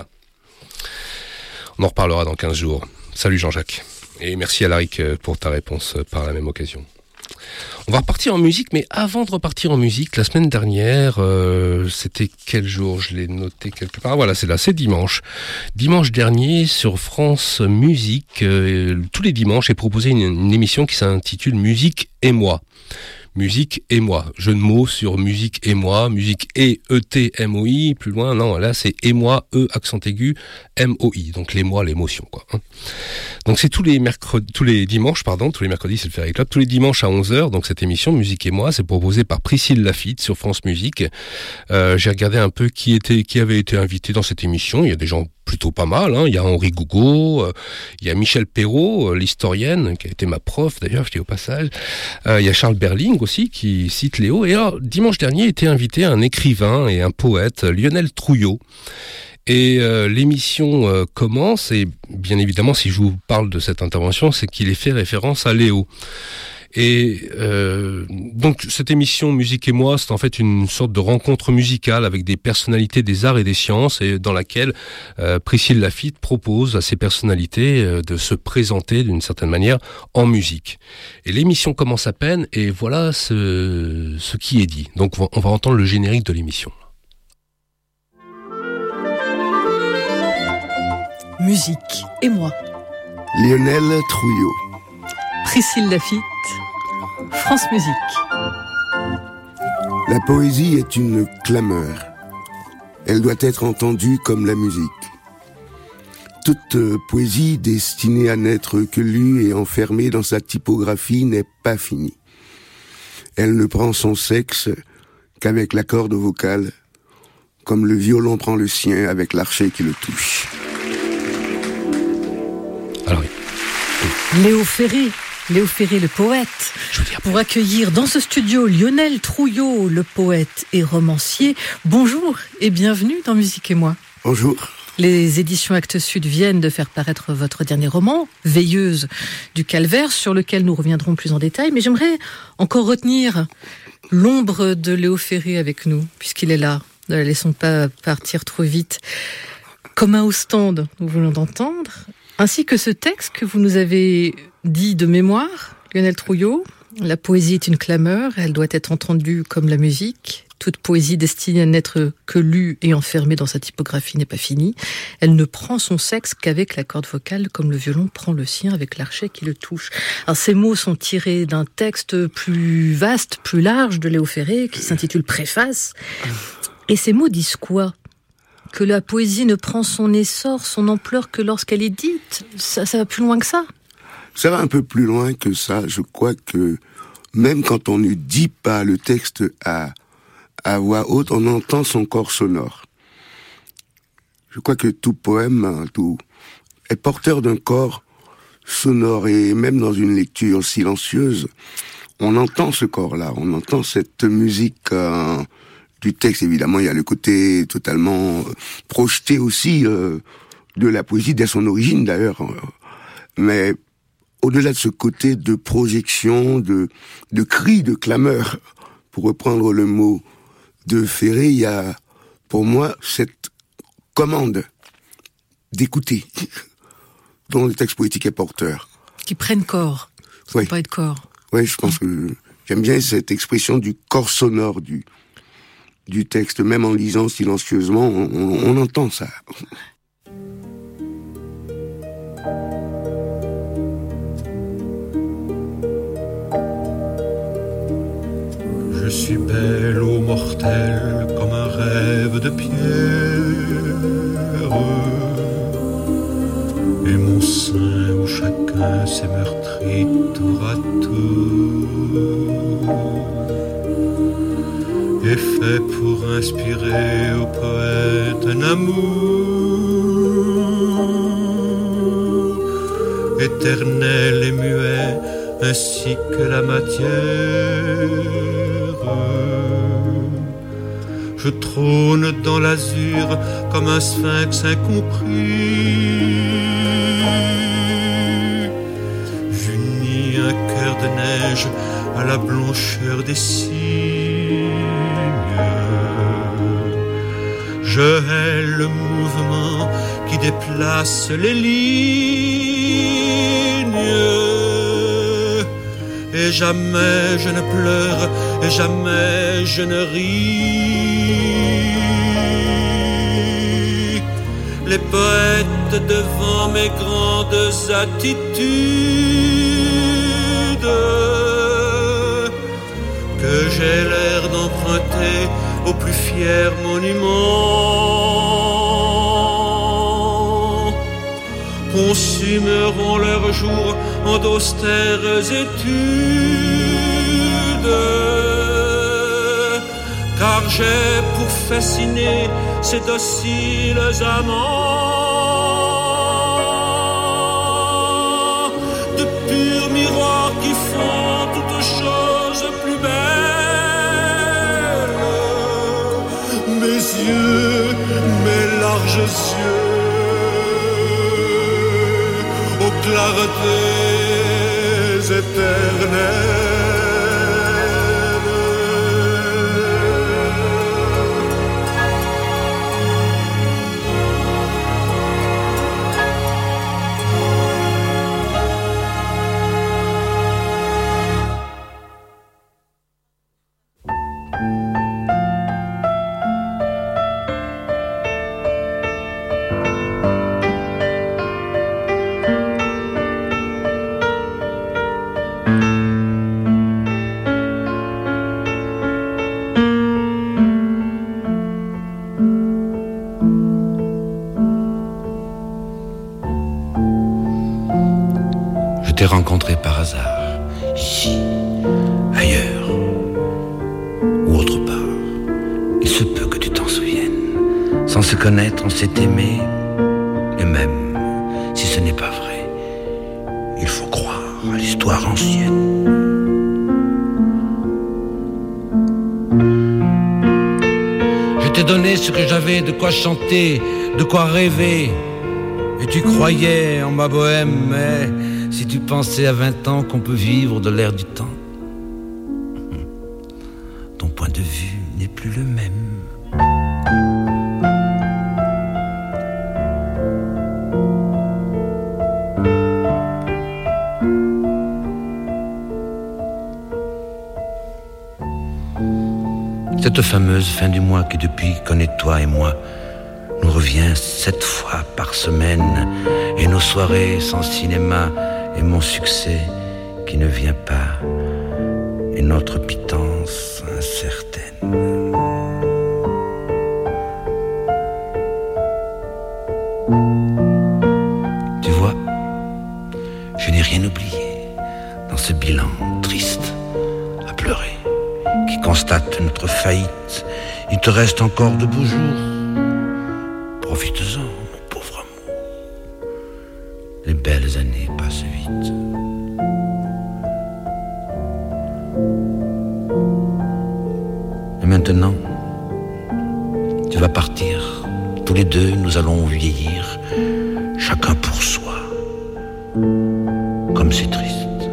On en reparlera dans quinze jours. Salut Jean-Jacques. Et merci Alaric pour ta réponse par la même occasion. On va repartir en musique, mais avant de repartir en musique, la semaine dernière, euh, c'était quel jour? Je l'ai noté quelque part. Voilà, c'est là, c'est dimanche. Dimanche dernier, sur France Musique, euh, tous les dimanches, est proposé une, une émission qui s'intitule Musique et moi. Musique et moi. Jeu de mots sur musique et moi. Musique et E-T-M-O-I. Plus loin, non, là, c'est et moi, E, accent aigu, M-O-I. Donc, les mois, l'émotion, quoi. Donc, c'est tous les mercredis, tous les dimanches, pardon, tous les mercredis, c'est le Ferry Club. Tous les dimanches à onze heures, donc, cette émission, Musique et moi, c'est proposé par Priscille Lafitte sur France Musique. Euh, j'ai regardé un peu qui était, qui avait été invité dans cette émission. Il y a des gens plutôt pas mal, hein. Il y a Henri Gougaud, euh, il y a Michel Perrault, euh, l'historienne, qui a été ma prof, d'ailleurs, je dis au passage. Euh, il y a Charles Berling aussi, qui cite Léo. Et alors, dimanche dernier, était invité un écrivain et un poète, Lionel Trouillot. Et euh, l'émission euh, commence, et bien évidemment, si je vous parle de cette intervention, c'est qu'il est fait référence à Léo. Et euh, donc cette émission Musique et moi, c'est en fait une sorte de rencontre musicale avec des personnalités des arts et des sciences, et dans laquelle euh, Priscille Lafitte propose à ces personnalités euh, de se présenter d'une certaine manière en musique. Et l'émission commence à peine, et voilà ce, ce qui est dit. Donc on va entendre le générique de l'émission.
Musique et moi.
Lionel Trouillot.
Priscille Lafitte. France Musique.
La poésie est une clameur. Elle doit être entendue comme la musique. Toute euh, poésie destinée à n'être que lue et enfermée dans sa typographie n'est pas finie. Elle ne prend son sexe qu'avec la corde vocale, comme le violon prend le sien avec l'archet qui le touche.
Alors oui.
Léo Ferré. Léo Ferré, le poète, pour accueillir dans ce studio Lionel Trouillot, le poète et romancier. Bonjour et bienvenue dans Musique et moi.
Bonjour.
Les éditions Actes Sud viennent de faire paraître votre dernier roman, Veilleuse du Calvaire, sur lequel nous reviendrons plus en détail. Mais j'aimerais encore retenir l'ombre de Léo Ferré avec nous, puisqu'il est là. Ne la laissons pas partir trop vite. Comme un stand, nous voulons d'entendre, ainsi que ce texte que vous nous avez dit de mémoire, Lionel Trouillot. La poésie est une clameur, elle doit être entendue comme la musique. Toute poésie destinée à n'être que lue et enfermée dans sa typographie n'est pas finie. Elle ne prend son sexe qu'avec la corde vocale, comme le violon prend le sien avec l'archet qui le touche. Alors, ces mots sont tirés d'un texte plus vaste, plus large de Léo Ferré, qui s'intitule Préface. Et ces mots disent quoi ? Que la poésie ne prend son essor, son ampleur que lorsqu'elle est dite. Ça, ça va plus loin que ça.
Ça va un peu plus loin que ça. Je crois que même quand on ne dit pas le texte à, à voix haute, on entend son corps sonore. Je crois que tout poème, tout est porteur d'un corps sonore, et même dans une lecture silencieuse, on entend ce corps-là, on entend cette musique euh, du texte. Évidemment, il y a le côté totalement projeté aussi euh, de la poésie dès son origine d'ailleurs, mais au-delà de ce côté de projection, de, de cri, de clameur, pour reprendre le mot de Ferré, il y a, pour moi, cette commande d'écouter, dont le texte poétique est porteur.
Qui prennent corps, sans
oui.
pas être corps.
Oui, je pense que j'aime bien cette expression du corps sonore, du, du texte, même en lisant silencieusement, on, on, on entend ça.
Je suis belle ô mortel comme un rêve de pierre, et mon sein où chacun s'est meurtri tour à tour est fait pour inspirer au poète un amour éternel et muet ainsi que la matière. Je trône dans l'azur comme un sphinx incompris. J'unis un cœur de neige à la blancheur des cygnes. Je hais le mouvement qui déplace les lignes. Et jamais je ne pleure, et jamais je ne ris. Les poètes devant mes grandes attitudes, que j'ai l'air d'emprunter aux plus fiers monuments, consumeront leurs jours en d'austères études, car j'ai pour fasciner ces dociles amants de purs miroirs qui font toutes choses plus belles. Mes yeux, mes larges yeux, aux claretés éternelles.
Je t'ai rencontré par hasard, ici, ailleurs, ou autre part. Il se peut que tu t'en souviennes. Sans se connaître, on s'est aimé, et même si ce n'est pas vrai, il faut croire à l'histoire ancienne. Je t'ai donné ce que j'avais, de quoi chanter, de quoi rêver, et tu croyais en ma bohème, mais si tu pensais à vingt ans qu'on peut vivre de l'air du temps, ton point de vue n'est plus le même. Cette fameuse fin du mois qui depuis connaît toi et moi nous revient sept fois par semaine, et nos soirées sans cinéma, et mon succès qui ne vient pas, et notre pitance incertaine. Tu vois, je n'ai rien oublié dans ce bilan triste à pleurer, qui constate notre faillite. Il te reste encore de beaux jours. Profites-en, mon pauvre amour. Les belles années passent vite. Et maintenant, tu vas partir. Tous les deux, nous allons vieillir, chacun pour soi. Comme c'est triste.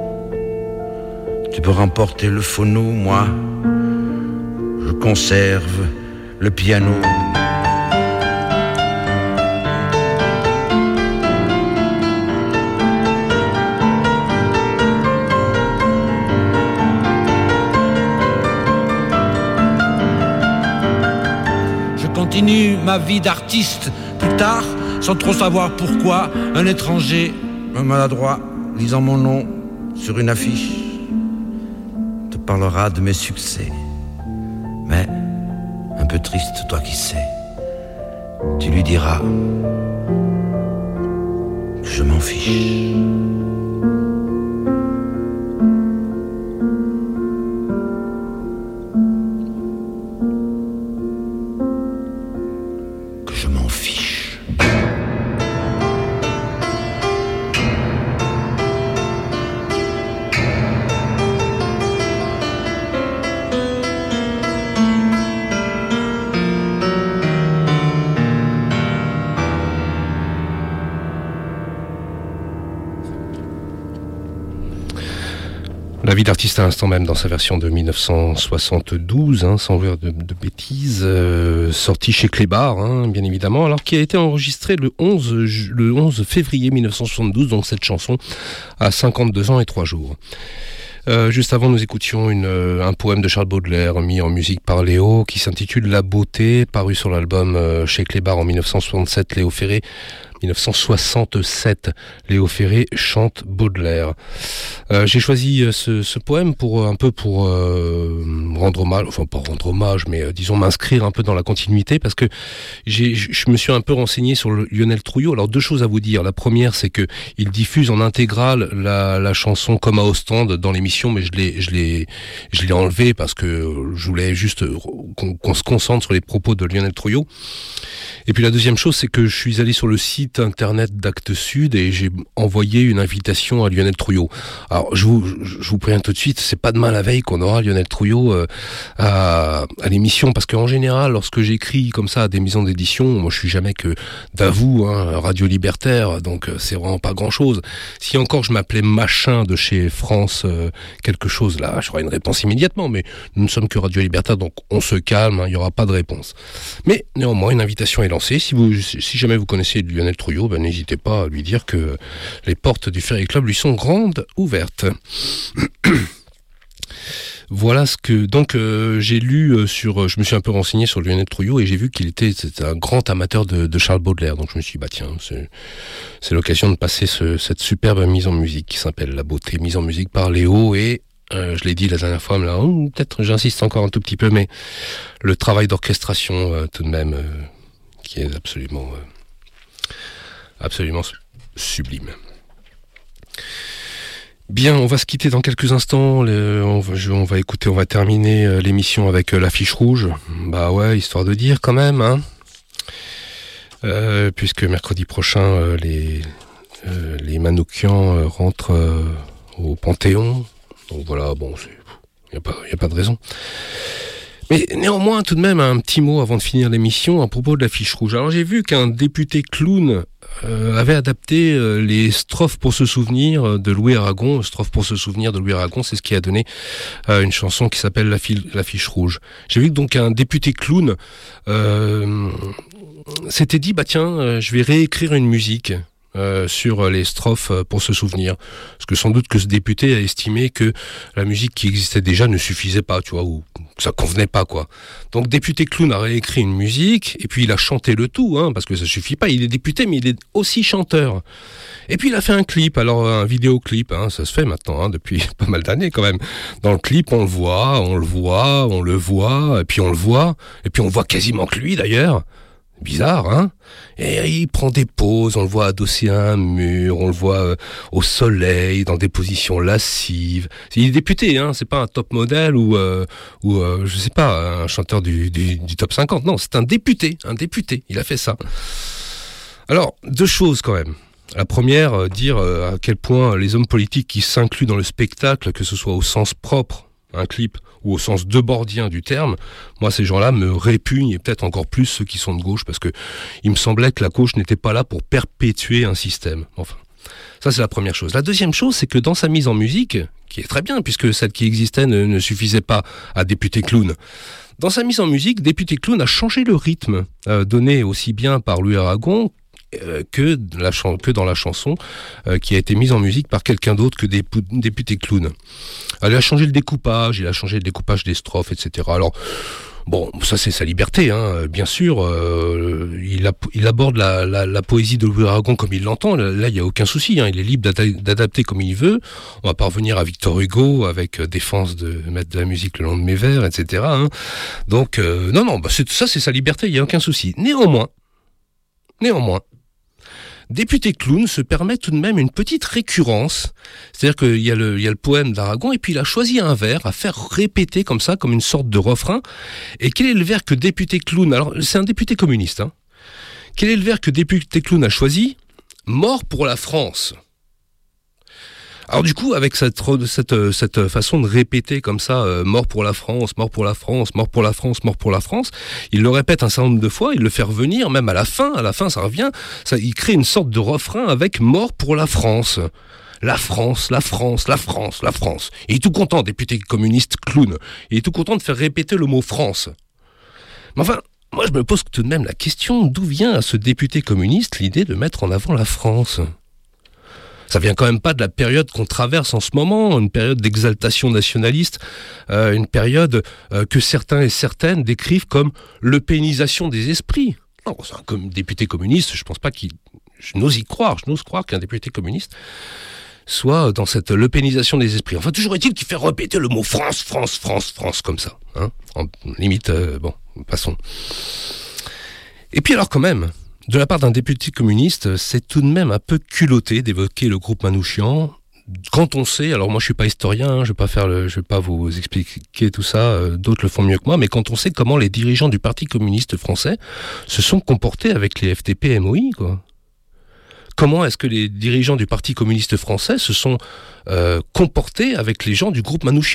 Tu peux remporter le phono, moi, je conserve le piano.
continue ma vie d'artiste. Plus tard, sans trop savoir pourquoi, un étranger, un maladroit, lisant mon nom sur une affiche, te parlera de mes succès. Mais, un peu triste, toi qui sais, tu lui diras que je m'en fiche.
La vie d'artiste à l'instant même dans sa version de mille neuf cent soixante-douze, hein, sans dire de, de bêtises, euh, sorti chez Clébar, hein, bien évidemment, alors qui a été enregistré le onze, le onze février mille neuf cent soixante-douze, donc cette chanson à cinquante-deux ans et trois jours. Euh, juste avant, nous écoutions une, euh, un poème de Charles Baudelaire mis en musique par Léo qui s'intitule La Beauté, paru sur l'album euh, chez Clébar en mille neuf cent soixante-sept, Léo Ferré. mille neuf cent soixante-sept, Léo Ferré chante Baudelaire. Euh, j'ai choisi ce, ce poème pour un peu pour euh, rendre hommage, enfin pas rendre hommage, mais euh, disons m'inscrire un peu dans la continuité, parce que j'ai, je me suis un peu renseigné sur le Lionel Trouillot. Alors deux choses à vous dire. La première, c'est que il diffuse en intégrale la, la chanson Comme à Ostende dans l'émission, mais je l'ai, je l'ai, je l'ai enlevé parce que je voulais juste qu'on, qu'on se concentre sur les propos de Lionel Trouillot. Et puis la deuxième chose, c'est que je suis allé sur le site internet d'Actes Sud et j'ai envoyé une invitation à Lionel Trouillot. Alors je vous, je vous préviens tout de suite, c'est pas demain la veille qu'on aura Lionel Trouillot euh, à, à l'émission, parce qu'en général, lorsque j'écris comme ça à des maisons d'édition, moi je suis jamais que d'avoue, hein, Radio Libertaire, donc c'est vraiment pas grand chose. Si encore je m'appelais machin de chez France euh, quelque chose, là j'aurais une réponse immédiatement, mais nous ne sommes que Radio Libertaire, donc on se calme, hein, il y aura pas de réponse. Mais néanmoins, une invitation est lancée. Si vous, si jamais vous connaissez Lionel Trouillot, ben n'hésitez pas à lui dire que les portes du Ferry Club lui sont grandes ouvertes. Voilà ce que donc euh, j'ai lu sur, je me suis un peu renseigné sur Lionel Trouillot et j'ai vu qu'il était c'était un grand amateur de, de Charles Baudelaire. Donc je me suis dit bah tiens, c'est, c'est l'occasion de passer ce, cette superbe mise en musique qui s'appelle La Beauté, mise en musique par Léo. Et Euh, je l'ai dit la dernière fois, mais là, oh, peut-être j'insiste encore un tout petit peu, mais le travail d'orchestration euh, tout de même, euh, qui est absolument, euh, absolument sublime. Bien, on va se quitter dans quelques instants. Le, on, va, je, on va écouter, on va terminer euh, l'émission avec euh, l'affiche rouge. Bah ouais, histoire de dire quand même, hein. Euh, puisque mercredi prochain, euh, les euh, les Manoukians euh, rentrent euh, au Panthéon. Donc voilà, bon, il n'y a pas, y a pas de raison. Mais néanmoins, tout de même, un petit mot avant de finir l'émission à propos de l'affiche rouge. Alors j'ai vu qu'un député clown euh, avait adapté euh, les strophes pour se souvenir de Louis Aragon. Strophes pour se souvenir de Louis Aragon, c'est ce qui a donné euh, une chanson qui s'appelle L'affiche, l'affiche rouge. J'ai vu que donc un député clown euh, s'était dit, bah tiens, euh, je vais réécrire une musique. Euh, sur les strophes pour se souvenir, parce que sans doute que ce député a estimé que la musique qui existait déjà ne suffisait pas, tu vois, ou que ça convenait pas, quoi. Donc député clown a réécrit une musique et puis il a chanté le tout, hein, parce que ça suffit pas. Il est député, mais il est aussi chanteur. Et puis il a fait un clip, alors un vidéoclip, hein, ça se fait maintenant, hein, depuis pas mal d'années quand même. Dans le clip, on le voit, on le voit, on le voit, et puis on le voit, et puis on voit quasiment que lui d'ailleurs. Bizarre, hein? Et il prend des pauses, on le voit adossé à un mur, on le voit euh, au soleil, dans des positions lascives. Il est député, hein? C'est pas un top modèle ou, euh, ou euh, je sais pas, un chanteur du, du, du top cinquante. Non, c'est un député, un député. Il a fait ça. Alors, deux choses quand même. La première, euh, dire euh, à quel point les hommes politiques qui s'incluent dans le spectacle, que ce soit au sens propre, un clip, ou au sens debordien du terme, moi ces gens-là me répugnent, et peut-être encore plus ceux qui sont de gauche, parce que il me semblait que la gauche n'était pas là pour perpétuer un système. Enfin, ça c'est la première chose. La deuxième chose, c'est que dans sa mise en musique, qui est très bien, puisque celle qui existait ne, ne suffisait pas à Député Clown, dans sa mise en musique, Député Clown a changé le rythme euh, donné aussi bien par Louis Aragon que, la ch- que dans la chanson euh, qui a été mise en musique par quelqu'un d'autre que des pou- Député Clown. Alors, il a changé le découpage, il a changé le découpage des strophes, et cetera. Alors, Bon, ça c'est sa liberté, hein, bien sûr. Euh, il, a, il aborde la, la, la poésie de Louis Aragon comme il l'entend. Là, il y a aucun souci. Hein, il est libre d'adapter comme il veut. On va pas revenir à Victor Hugo avec euh, défense de mettre de la musique le long de mes vers, et cetera. Hein. Donc, euh, non, non, bah c'est, ça c'est sa liberté. Il y a aucun souci. Néanmoins, néanmoins. Député Clown se permet tout de même une petite récurrence. C'est-à-dire qu'il y a le, il y a le poème d'Aragon et puis il a choisi un vers à faire répéter comme ça, comme une sorte de refrain. Et quel est le vers que Député Clown, alors c'est un député communiste, hein. Quel est le vers que Député Clown a choisi? Mort pour la France. Alors du coup, avec cette, cette, cette façon de répéter comme ça, euh, mort pour la France, mort pour la France, mort pour la France, mort pour la France, il le répète un certain nombre de fois, il le fait revenir, même à la fin, à la fin ça revient, ça, il crée une sorte de refrain avec mort pour la France. La France, la France, la France, la France. Il est tout content, député communiste Clown. Il est tout content de faire répéter le mot France. Mais enfin, moi je me pose tout de même la question, d'où vient à ce député communiste l'idée de mettre en avant la France ? Ça vient quand même pas de la période qu'on traverse en ce moment, une période d'exaltation nationaliste, euh, une période euh, que certains et certaines décrivent comme l'eupénisation des esprits. Non, c'est un comme député communiste, je pense pas qu'il, je n'ose y croire, je n'ose croire qu'un député communiste soit dans cette l'eupénisation des esprits. Enfin, toujours est-il qu'il fait répéter le mot France, France, France, France comme ça, hein, en limite, euh, bon, passons. Et puis alors quand même. De la part d'un député communiste, c'est tout de même un peu culotté d'évoquer le groupe Manouchian. Quand on sait, alors moi je suis pas historien, hein, je vais pas faire le, je vais pas vous expliquer tout ça, euh, d'autres le font mieux que moi, mais quand on sait comment les dirigeants du Parti communiste français se sont comportés avec les F D P M O I, quoi. Comment est-ce que les dirigeants du Parti communiste français se sont euh, comportés avec les gens du groupe Manouchian ?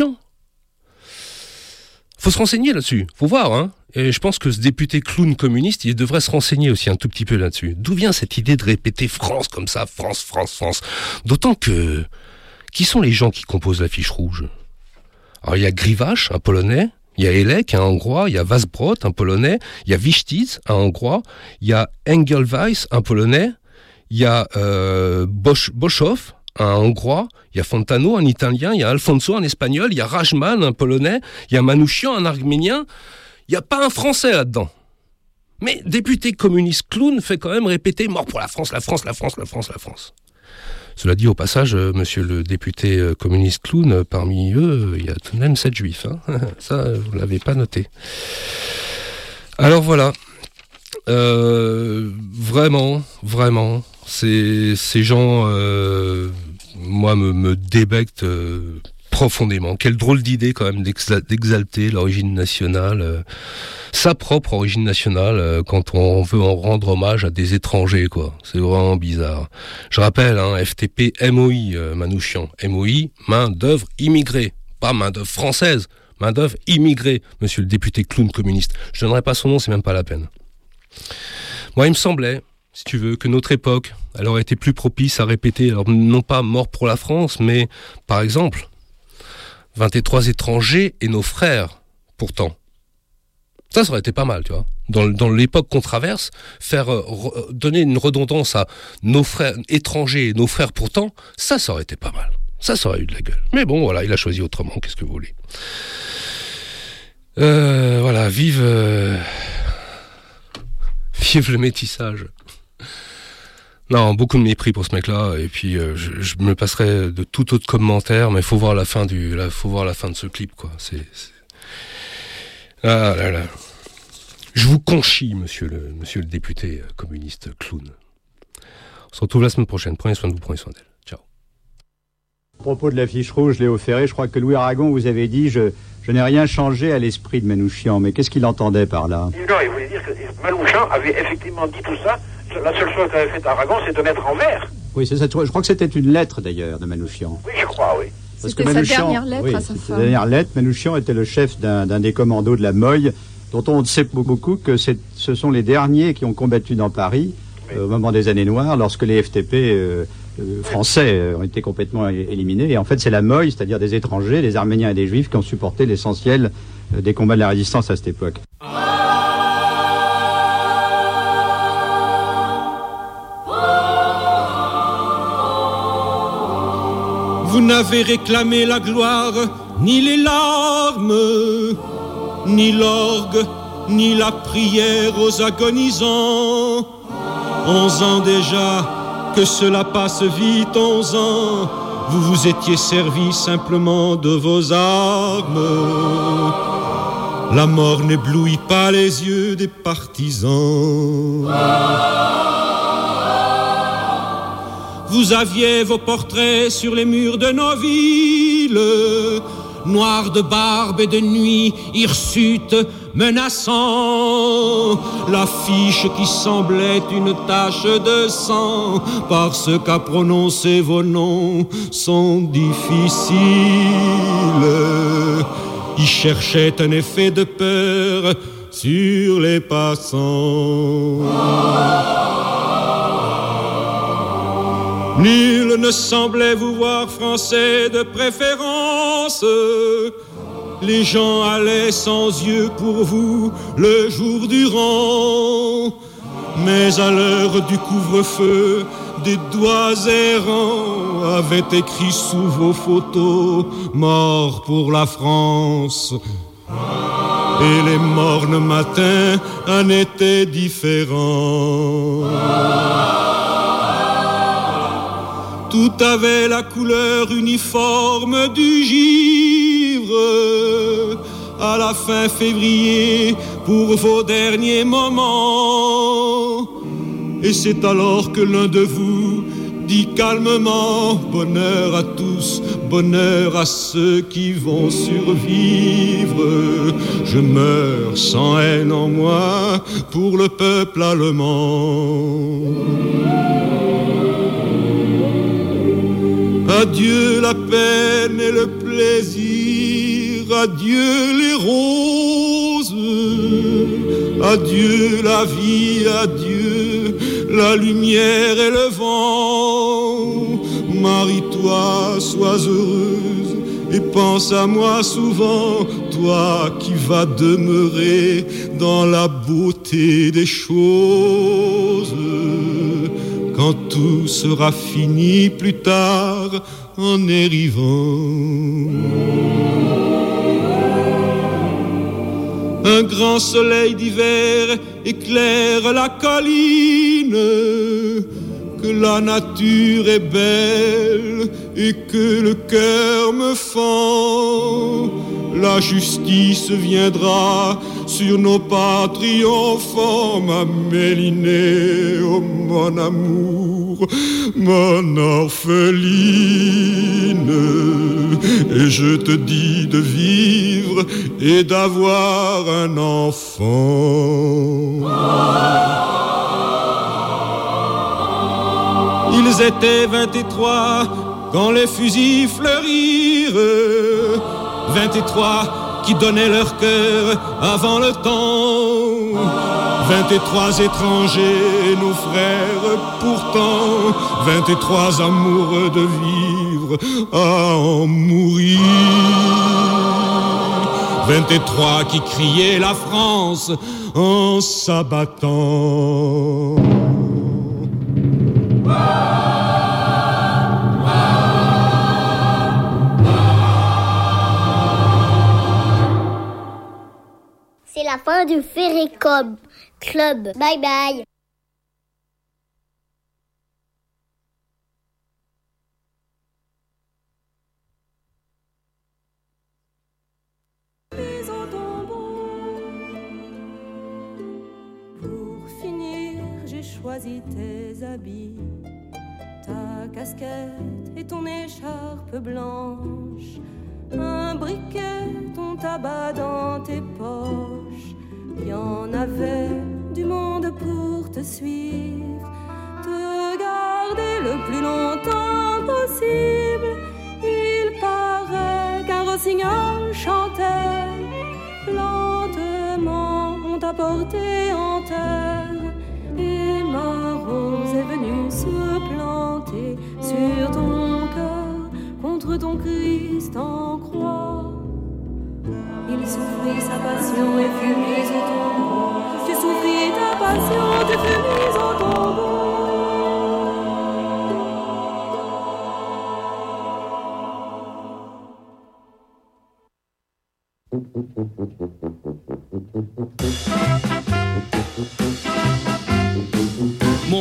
Faut se renseigner là-dessus, faut voir, hein. Et je pense que ce député Clown communiste, il devrait se renseigner aussi un tout petit peu là-dessus. D'où vient cette idée de répéter France comme ça, France, France, France ? D'autant que, qui sont les gens qui composent l'affiche rouge ? Alors il y a Grivache, un Polonais, il y a Elek, un Hongrois, il y a Wasbrot, un Polonais, il y a Wichtiz, un Hongrois, il y a Engelweiss, un Polonais, il y a euh, Bosch, Boschoff, un Hongrois, il y a Fontano, un Italien, il y a Alfonso, un Espagnol, il y a Rajman, un Polonais, il y a Manouchian, un Arménien. Il n'y a pas un Français là-dedans. Mais député communiste Clown fait quand même répéter « mort pour la France, la France, la France, la France, la France ». Cela dit, au passage, euh, monsieur le député euh, communiste Clown, euh, parmi eux, il euh, y a tout de même sept juifs. Hein. Ça, vous ne l'avez pas noté. Alors voilà. Euh, vraiment, vraiment, ces, ces gens, euh, moi, me, me débectent... Euh, profondément. Quelle drôle d'idée quand même d'exal- d'exalter l'origine nationale, euh, sa propre origine nationale, euh, quand on veut en rendre hommage à des étrangers, quoi. C'est vraiment bizarre. Je rappelle, hein, F T P M O I, euh, Manouchian. M O I, main d'œuvre immigrée, pas main d'œuvre française, main d'œuvre immigrée, monsieur le député Clown communiste. Je donnerai pas son nom, c'est même pas la peine. Moi, il me semblait, si tu veux, que notre époque, elle aurait été plus propice à répéter, alors non pas mort pour la France, mais, par exemple, vingt-trois étrangers et nos frères, pourtant. Ça, ça aurait été pas mal, tu vois. Dans, dans l'époque qu'on traverse, faire euh, re, donner une redondance à nos frères étrangers et nos frères pourtant, ça, ça aurait été pas mal. Ça, ça aurait eu de la gueule. Mais bon, voilà, il a choisi autrement, qu'est-ce que vous voulez. Euh, voilà, vive... Euh, vive le métissage. Non, beaucoup de mépris pour ce mec-là, et puis euh, je, je me passerai de tout autre commentaire, mais il faut voir la fin du, là, faut voir la fin de ce clip, quoi. C'est, c'est... Ah là là. Je vous conchis, monsieur le, monsieur le député communiste Clown. On se retrouve la semaine prochaine. Prenez soin de vous, prenez soin d'elle. Ciao.
À propos de l'affiche rouge, Léo Ferré, je crois que Louis Aragon vous avait dit je, je n'ai rien changé à l'esprit de Manouchian, mais qu'est-ce qu'il entendait par là ?
Non, il voulait dire que Manouchian avait effectivement dit tout ça. La seule chose qu'avait fait Aragon, c'est de mettre en vert.
Oui, c'est ça. Je crois que c'était une lettre d'ailleurs de Manouchian.
Oui, je crois, oui.
Parce
c'était
que Manouchian,
sa dernière lettre
oui,
à sa femme.
Sa dernière lettre, Manouchian était le chef d'un, d'un des commandos de la Moye, dont on sait beaucoup que c'est, ce sont les derniers qui ont combattu dans Paris oui. euh, au moment des années noires, lorsque les F T P euh, euh, français euh, ont été complètement éliminés. Et en fait, c'est la Moye, c'est-à-dire des étrangers, des Arméniens et des Juifs, qui ont supporté l'essentiel euh, des combats de la résistance à cette époque.
Vous n'avez réclamé la gloire ni les larmes, ni l'orgue, ni la prière aux agonisants. Onze ans déjà, que cela passe vite, onze ans, vous vous étiez servi simplement de vos armes. La mort n'éblouit pas les yeux des partisans. Vous aviez vos portraits sur les murs de nos villes, noirs de barbe et de nuit, hirsutes menaçant. L'affiche qui semblait une tache de sang, parce qu'à prononcer vos noms sont difficiles. Ils cherchaient un effet de peur sur les passants. Nul ne semblait vous voir français de préférence. Les gens allaient sans yeux pour vous le jour durant. Mais à l'heure du couvre-feu, des doigts errants avaient écrit sous vos photos « Mort pour la France ». Et les mornes matins en étaient différents. Tout avait la couleur uniforme du givre. À la fin février, pour vos derniers moments. Et c'est alors que l'un de vous dit calmement « Bonheur à tous, bonheur à ceux qui vont survivre. Je meurs sans haine en moi pour le peuple allemand. » Adieu la peine et le plaisir, adieu les roses, adieu la vie, adieu la lumière et le vent. Marie-toi, sois heureuse et pense à moi souvent, toi qui vas demeurer dans la beauté des choses. Quand tout sera fini plus tard en arrivant. Un grand soleil d'hiver éclaire la colline, que la nature est belle et que le cœur me fend. La justice viendra sur nos pas triomphants, ma Mélinée, oh mon amour, mon orpheline. Et je te dis de vivre et d'avoir un enfant. Ils étaient vingt-trois quand les fusils fleurirent, vingt-trois qui donnaient leur cœur avant le temps. vingt-trois étrangers, nos frères pourtant, vingt-trois amoureux de vivre à en mourir. vingt-trois qui criaient la France en s'abattant.
C'est la fin du Ferry Club. Club. Bye bye.
Pour finir, j'ai choisi tes habits, ta casquette et ton écharpe blanche, un briquet, ton tabac dans tes poches. Il y en avait du monde pour te suivre, te garder le plus longtemps possible. Il paraît qu'un rossignol chantait, lentement on t'a porté en terre, et ma rose est venue se planter sur ton cœur, contre ton Christ en croix. Il souffrit sa passion et fut mis au tombeau. Tu souffris ta passion, tu fus mis au tombeau.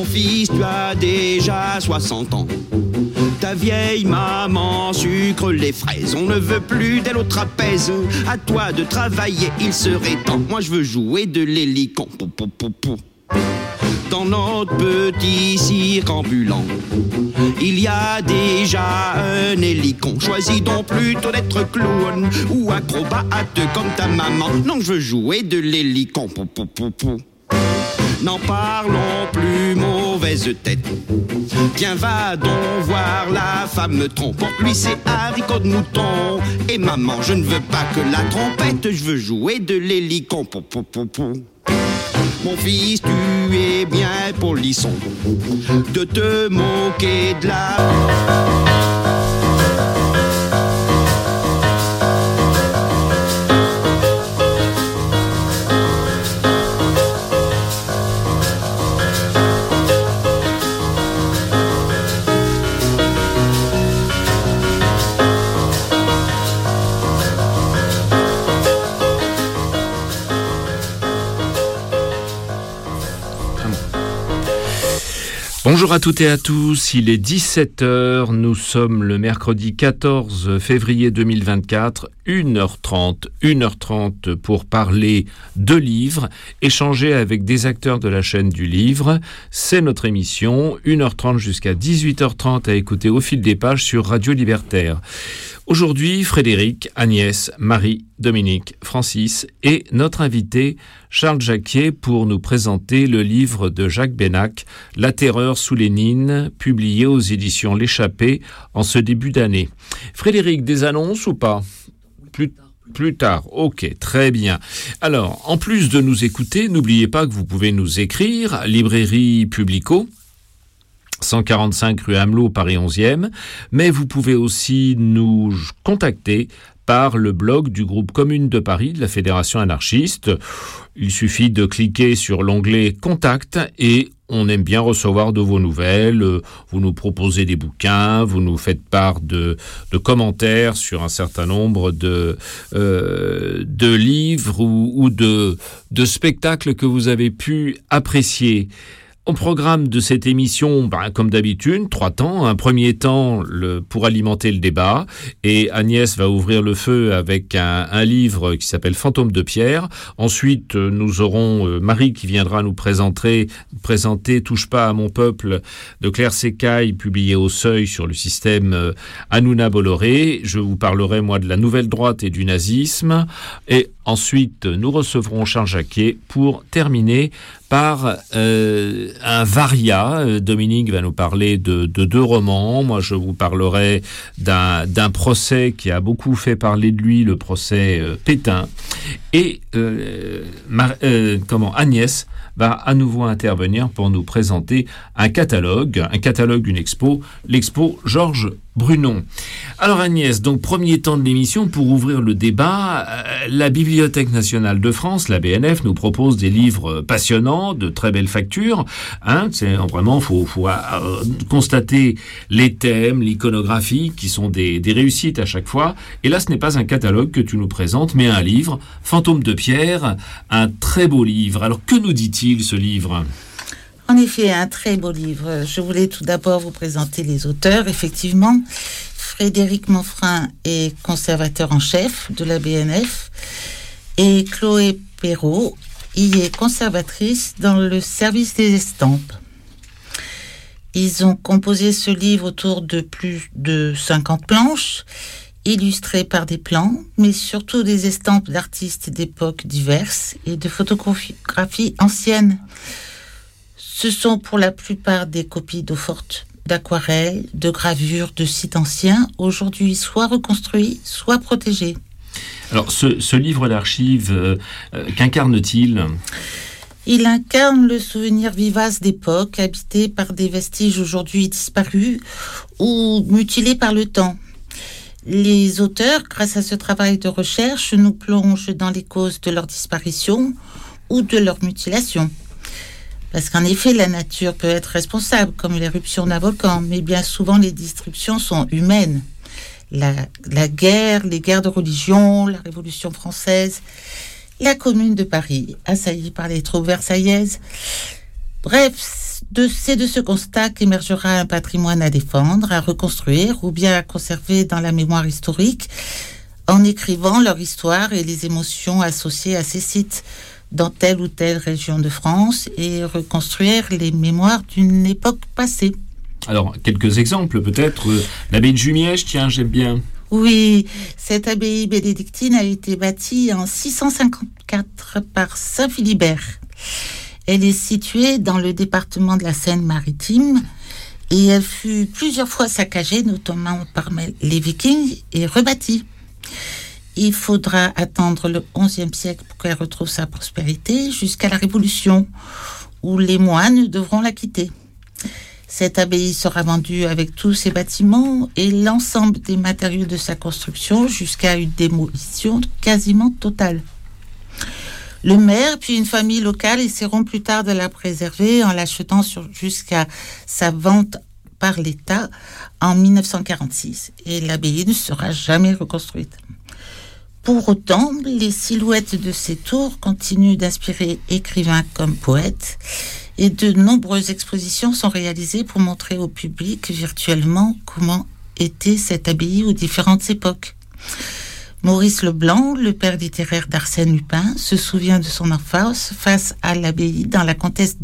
fils, tu as déjà soixante ans. Ta vieille maman sucre les fraises. On ne veut plus d'elle au trapèze. À toi de travailler, il serait temps. Moi je veux jouer de l'hélicon. Pou, pou, pou, pou. Dans notre petit cirque ambulant, il y a déjà un hélicon. Choisis donc plutôt d'être clown ou acrobate comme ta maman. Non, je veux jouer de l'hélicon. Pou, pou, pou, pou. N'en parlons plus, mauvaise tête. Tiens, va donc voir la femme tronc. Porte-lui ses haricots de mouton. Et maman, je ne veux pas que la trompette, je veux jouer de l'hélicon. Pou, pou, pou, pou. Mon fils, tu es bien polisson de te moquer de la...
Bonjour à toutes et à tous, il est dix-sept heures, nous sommes le mercredi quatorze février deux mille vingt-quatre, une heure trente, une heure trente pour parler de livres, échanger avec des acteurs de la chaîne du livre, c'est notre émission, une heure trente jusqu'à dix-huit heures trente à écouter au fil des pages sur Radio Libertaire. Aujourd'hui, Frédéric, Agnès, Marie, Dominique, Francis et notre invité Charles Jacquier pour nous présenter le livre de Jacques Bénac, La terreur sous Lénine, publié aux éditions L'Échappée en ce début d'année. Frédéric, des annonces ou pas ? Plus Plus tard, ok, très bien. Alors, en plus de nous écouter, n'oubliez pas que vous pouvez nous écrire, librairie Publico, cent quarante-cinq rue Amelot, Paris onzième, mais vous pouvez aussi nous contacter par le blog du groupe Commune de Paris de la Fédération anarchiste. Il suffit de cliquer sur l'onglet « Contact » et on aime bien recevoir de vos nouvelles. Vous nous proposez des bouquins, vous nous faites part de, de commentaires sur un certain nombre de, euh, de livres ou, ou de, de spectacles que vous avez pu apprécier. Au programme de cette émission, ben, comme d'habitude, trois temps. Un premier temps le, pour alimenter le débat. Et Agnès va ouvrir le feu avec un, un livre qui s'appelle Fantôme de Pierre. Ensuite, nous aurons euh, Marie qui viendra nous présenter, présenter Touche pas à mon peuple de Claire Sécaille, publié au Seuil sur le système euh, Hanouna Bolloré. Je vous parlerai, moi, de la nouvelle droite et du nazisme. Et ensuite, nous recevrons Charles Jacquier pour terminer par euh, un varia. Dominique va nous parler de, de deux romans. Moi, je vous parlerai d'un, d'un procès qui a beaucoup fait parler de lui, le procès euh, Pétain. Et euh, Mar- euh, comment Agnès va à nouveau intervenir pour nous présenter un catalogue, un catalogue, une expo, l'expo Georges Brunon. Alors Agnès, donc premier temps de l'émission pour ouvrir le débat, euh, la Bibliothèque nationale de France, la B N F, nous propose des livres passionnants, de très belles factures. Hein, c'est vraiment faut, faut euh, constater les thèmes, l'iconographie, qui sont des, des réussites à chaque fois. Et là, ce n'est pas un catalogue que tu nous présentes, mais un livre, Fantôme de Pierre, un très beau livre. Alors que nous dit-il ce livre ?
En effet, un très beau livre. Je voulais tout d'abord vous présenter les auteurs. Effectivement, Frédéric Monfrin est conservateur en chef de la B N F et Chloé Perrault y est conservatrice dans le service des estampes. Ils ont composé ce livre autour de plus de cinquante planches, illustrées par des plans, mais surtout des estampes d'artistes d'époques diverses et de photographies anciennes. Ce sont pour la plupart des copies d'eau-forte, d'aquarelles, de gravures de sites anciens, aujourd'hui soit reconstruits, soit protégés.
Alors, ce, ce livre d'archives, euh, qu'incarne-t-il ?
Il incarne le souvenir vivace d'époque, habité par des vestiges aujourd'hui disparus ou mutilés par le temps. Les auteurs, grâce à ce travail de recherche, nous plongent dans les causes de leur disparition ou de leur mutilation. Parce qu'en effet, la nature peut être responsable, comme l'éruption d'un volcan, mais bien souvent les destructions sont humaines. La, la guerre, les guerres de religion, la Révolution française, la Commune de Paris, assaillie par les troupes versaillaises. Bref, de, c'est de ce constat qu'émergera un patrimoine à défendre, à reconstruire ou bien à conserver dans la mémoire historique en écrivant leur histoire et les émotions associées à ces sites dans telle ou telle région de France et reconstruire les mémoires d'une époque passée.
Alors, quelques exemples peut-être. L'abbaye de Jumièges, tiens, j'aime bien.
Oui, cette abbaye bénédictine a été bâtie en six cent cinquante-quatre par saint Philibert. Elle est située dans le département de la Seine-Maritime et elle fut plusieurs fois saccagée, notamment par les Vikings, et rebâtie. Il faudra attendre le onzième siècle pour qu'elle retrouve sa prospérité jusqu'à la Révolution, où les moines devront la quitter. Cette abbaye sera vendue avec tous ses bâtiments et l'ensemble des matériaux de sa construction jusqu'à une démolition quasiment totale. Le maire puis une famille locale essaieront plus tard de la préserver en l'achetant sur, jusqu'à sa vente par l'État en dix-neuf cent quarante-six. Et l'abbaye ne sera jamais reconstruite. Pour autant, les silhouettes de ces tours continuent d'inspirer écrivains comme poètes et de nombreuses expositions sont réalisées pour montrer au public virtuellement comment était cette abbaye aux différentes époques. Maurice Leblanc, le père littéraire d'Arsène Lupin, se souvient de son enfance face à l'abbaye dans La Comtesse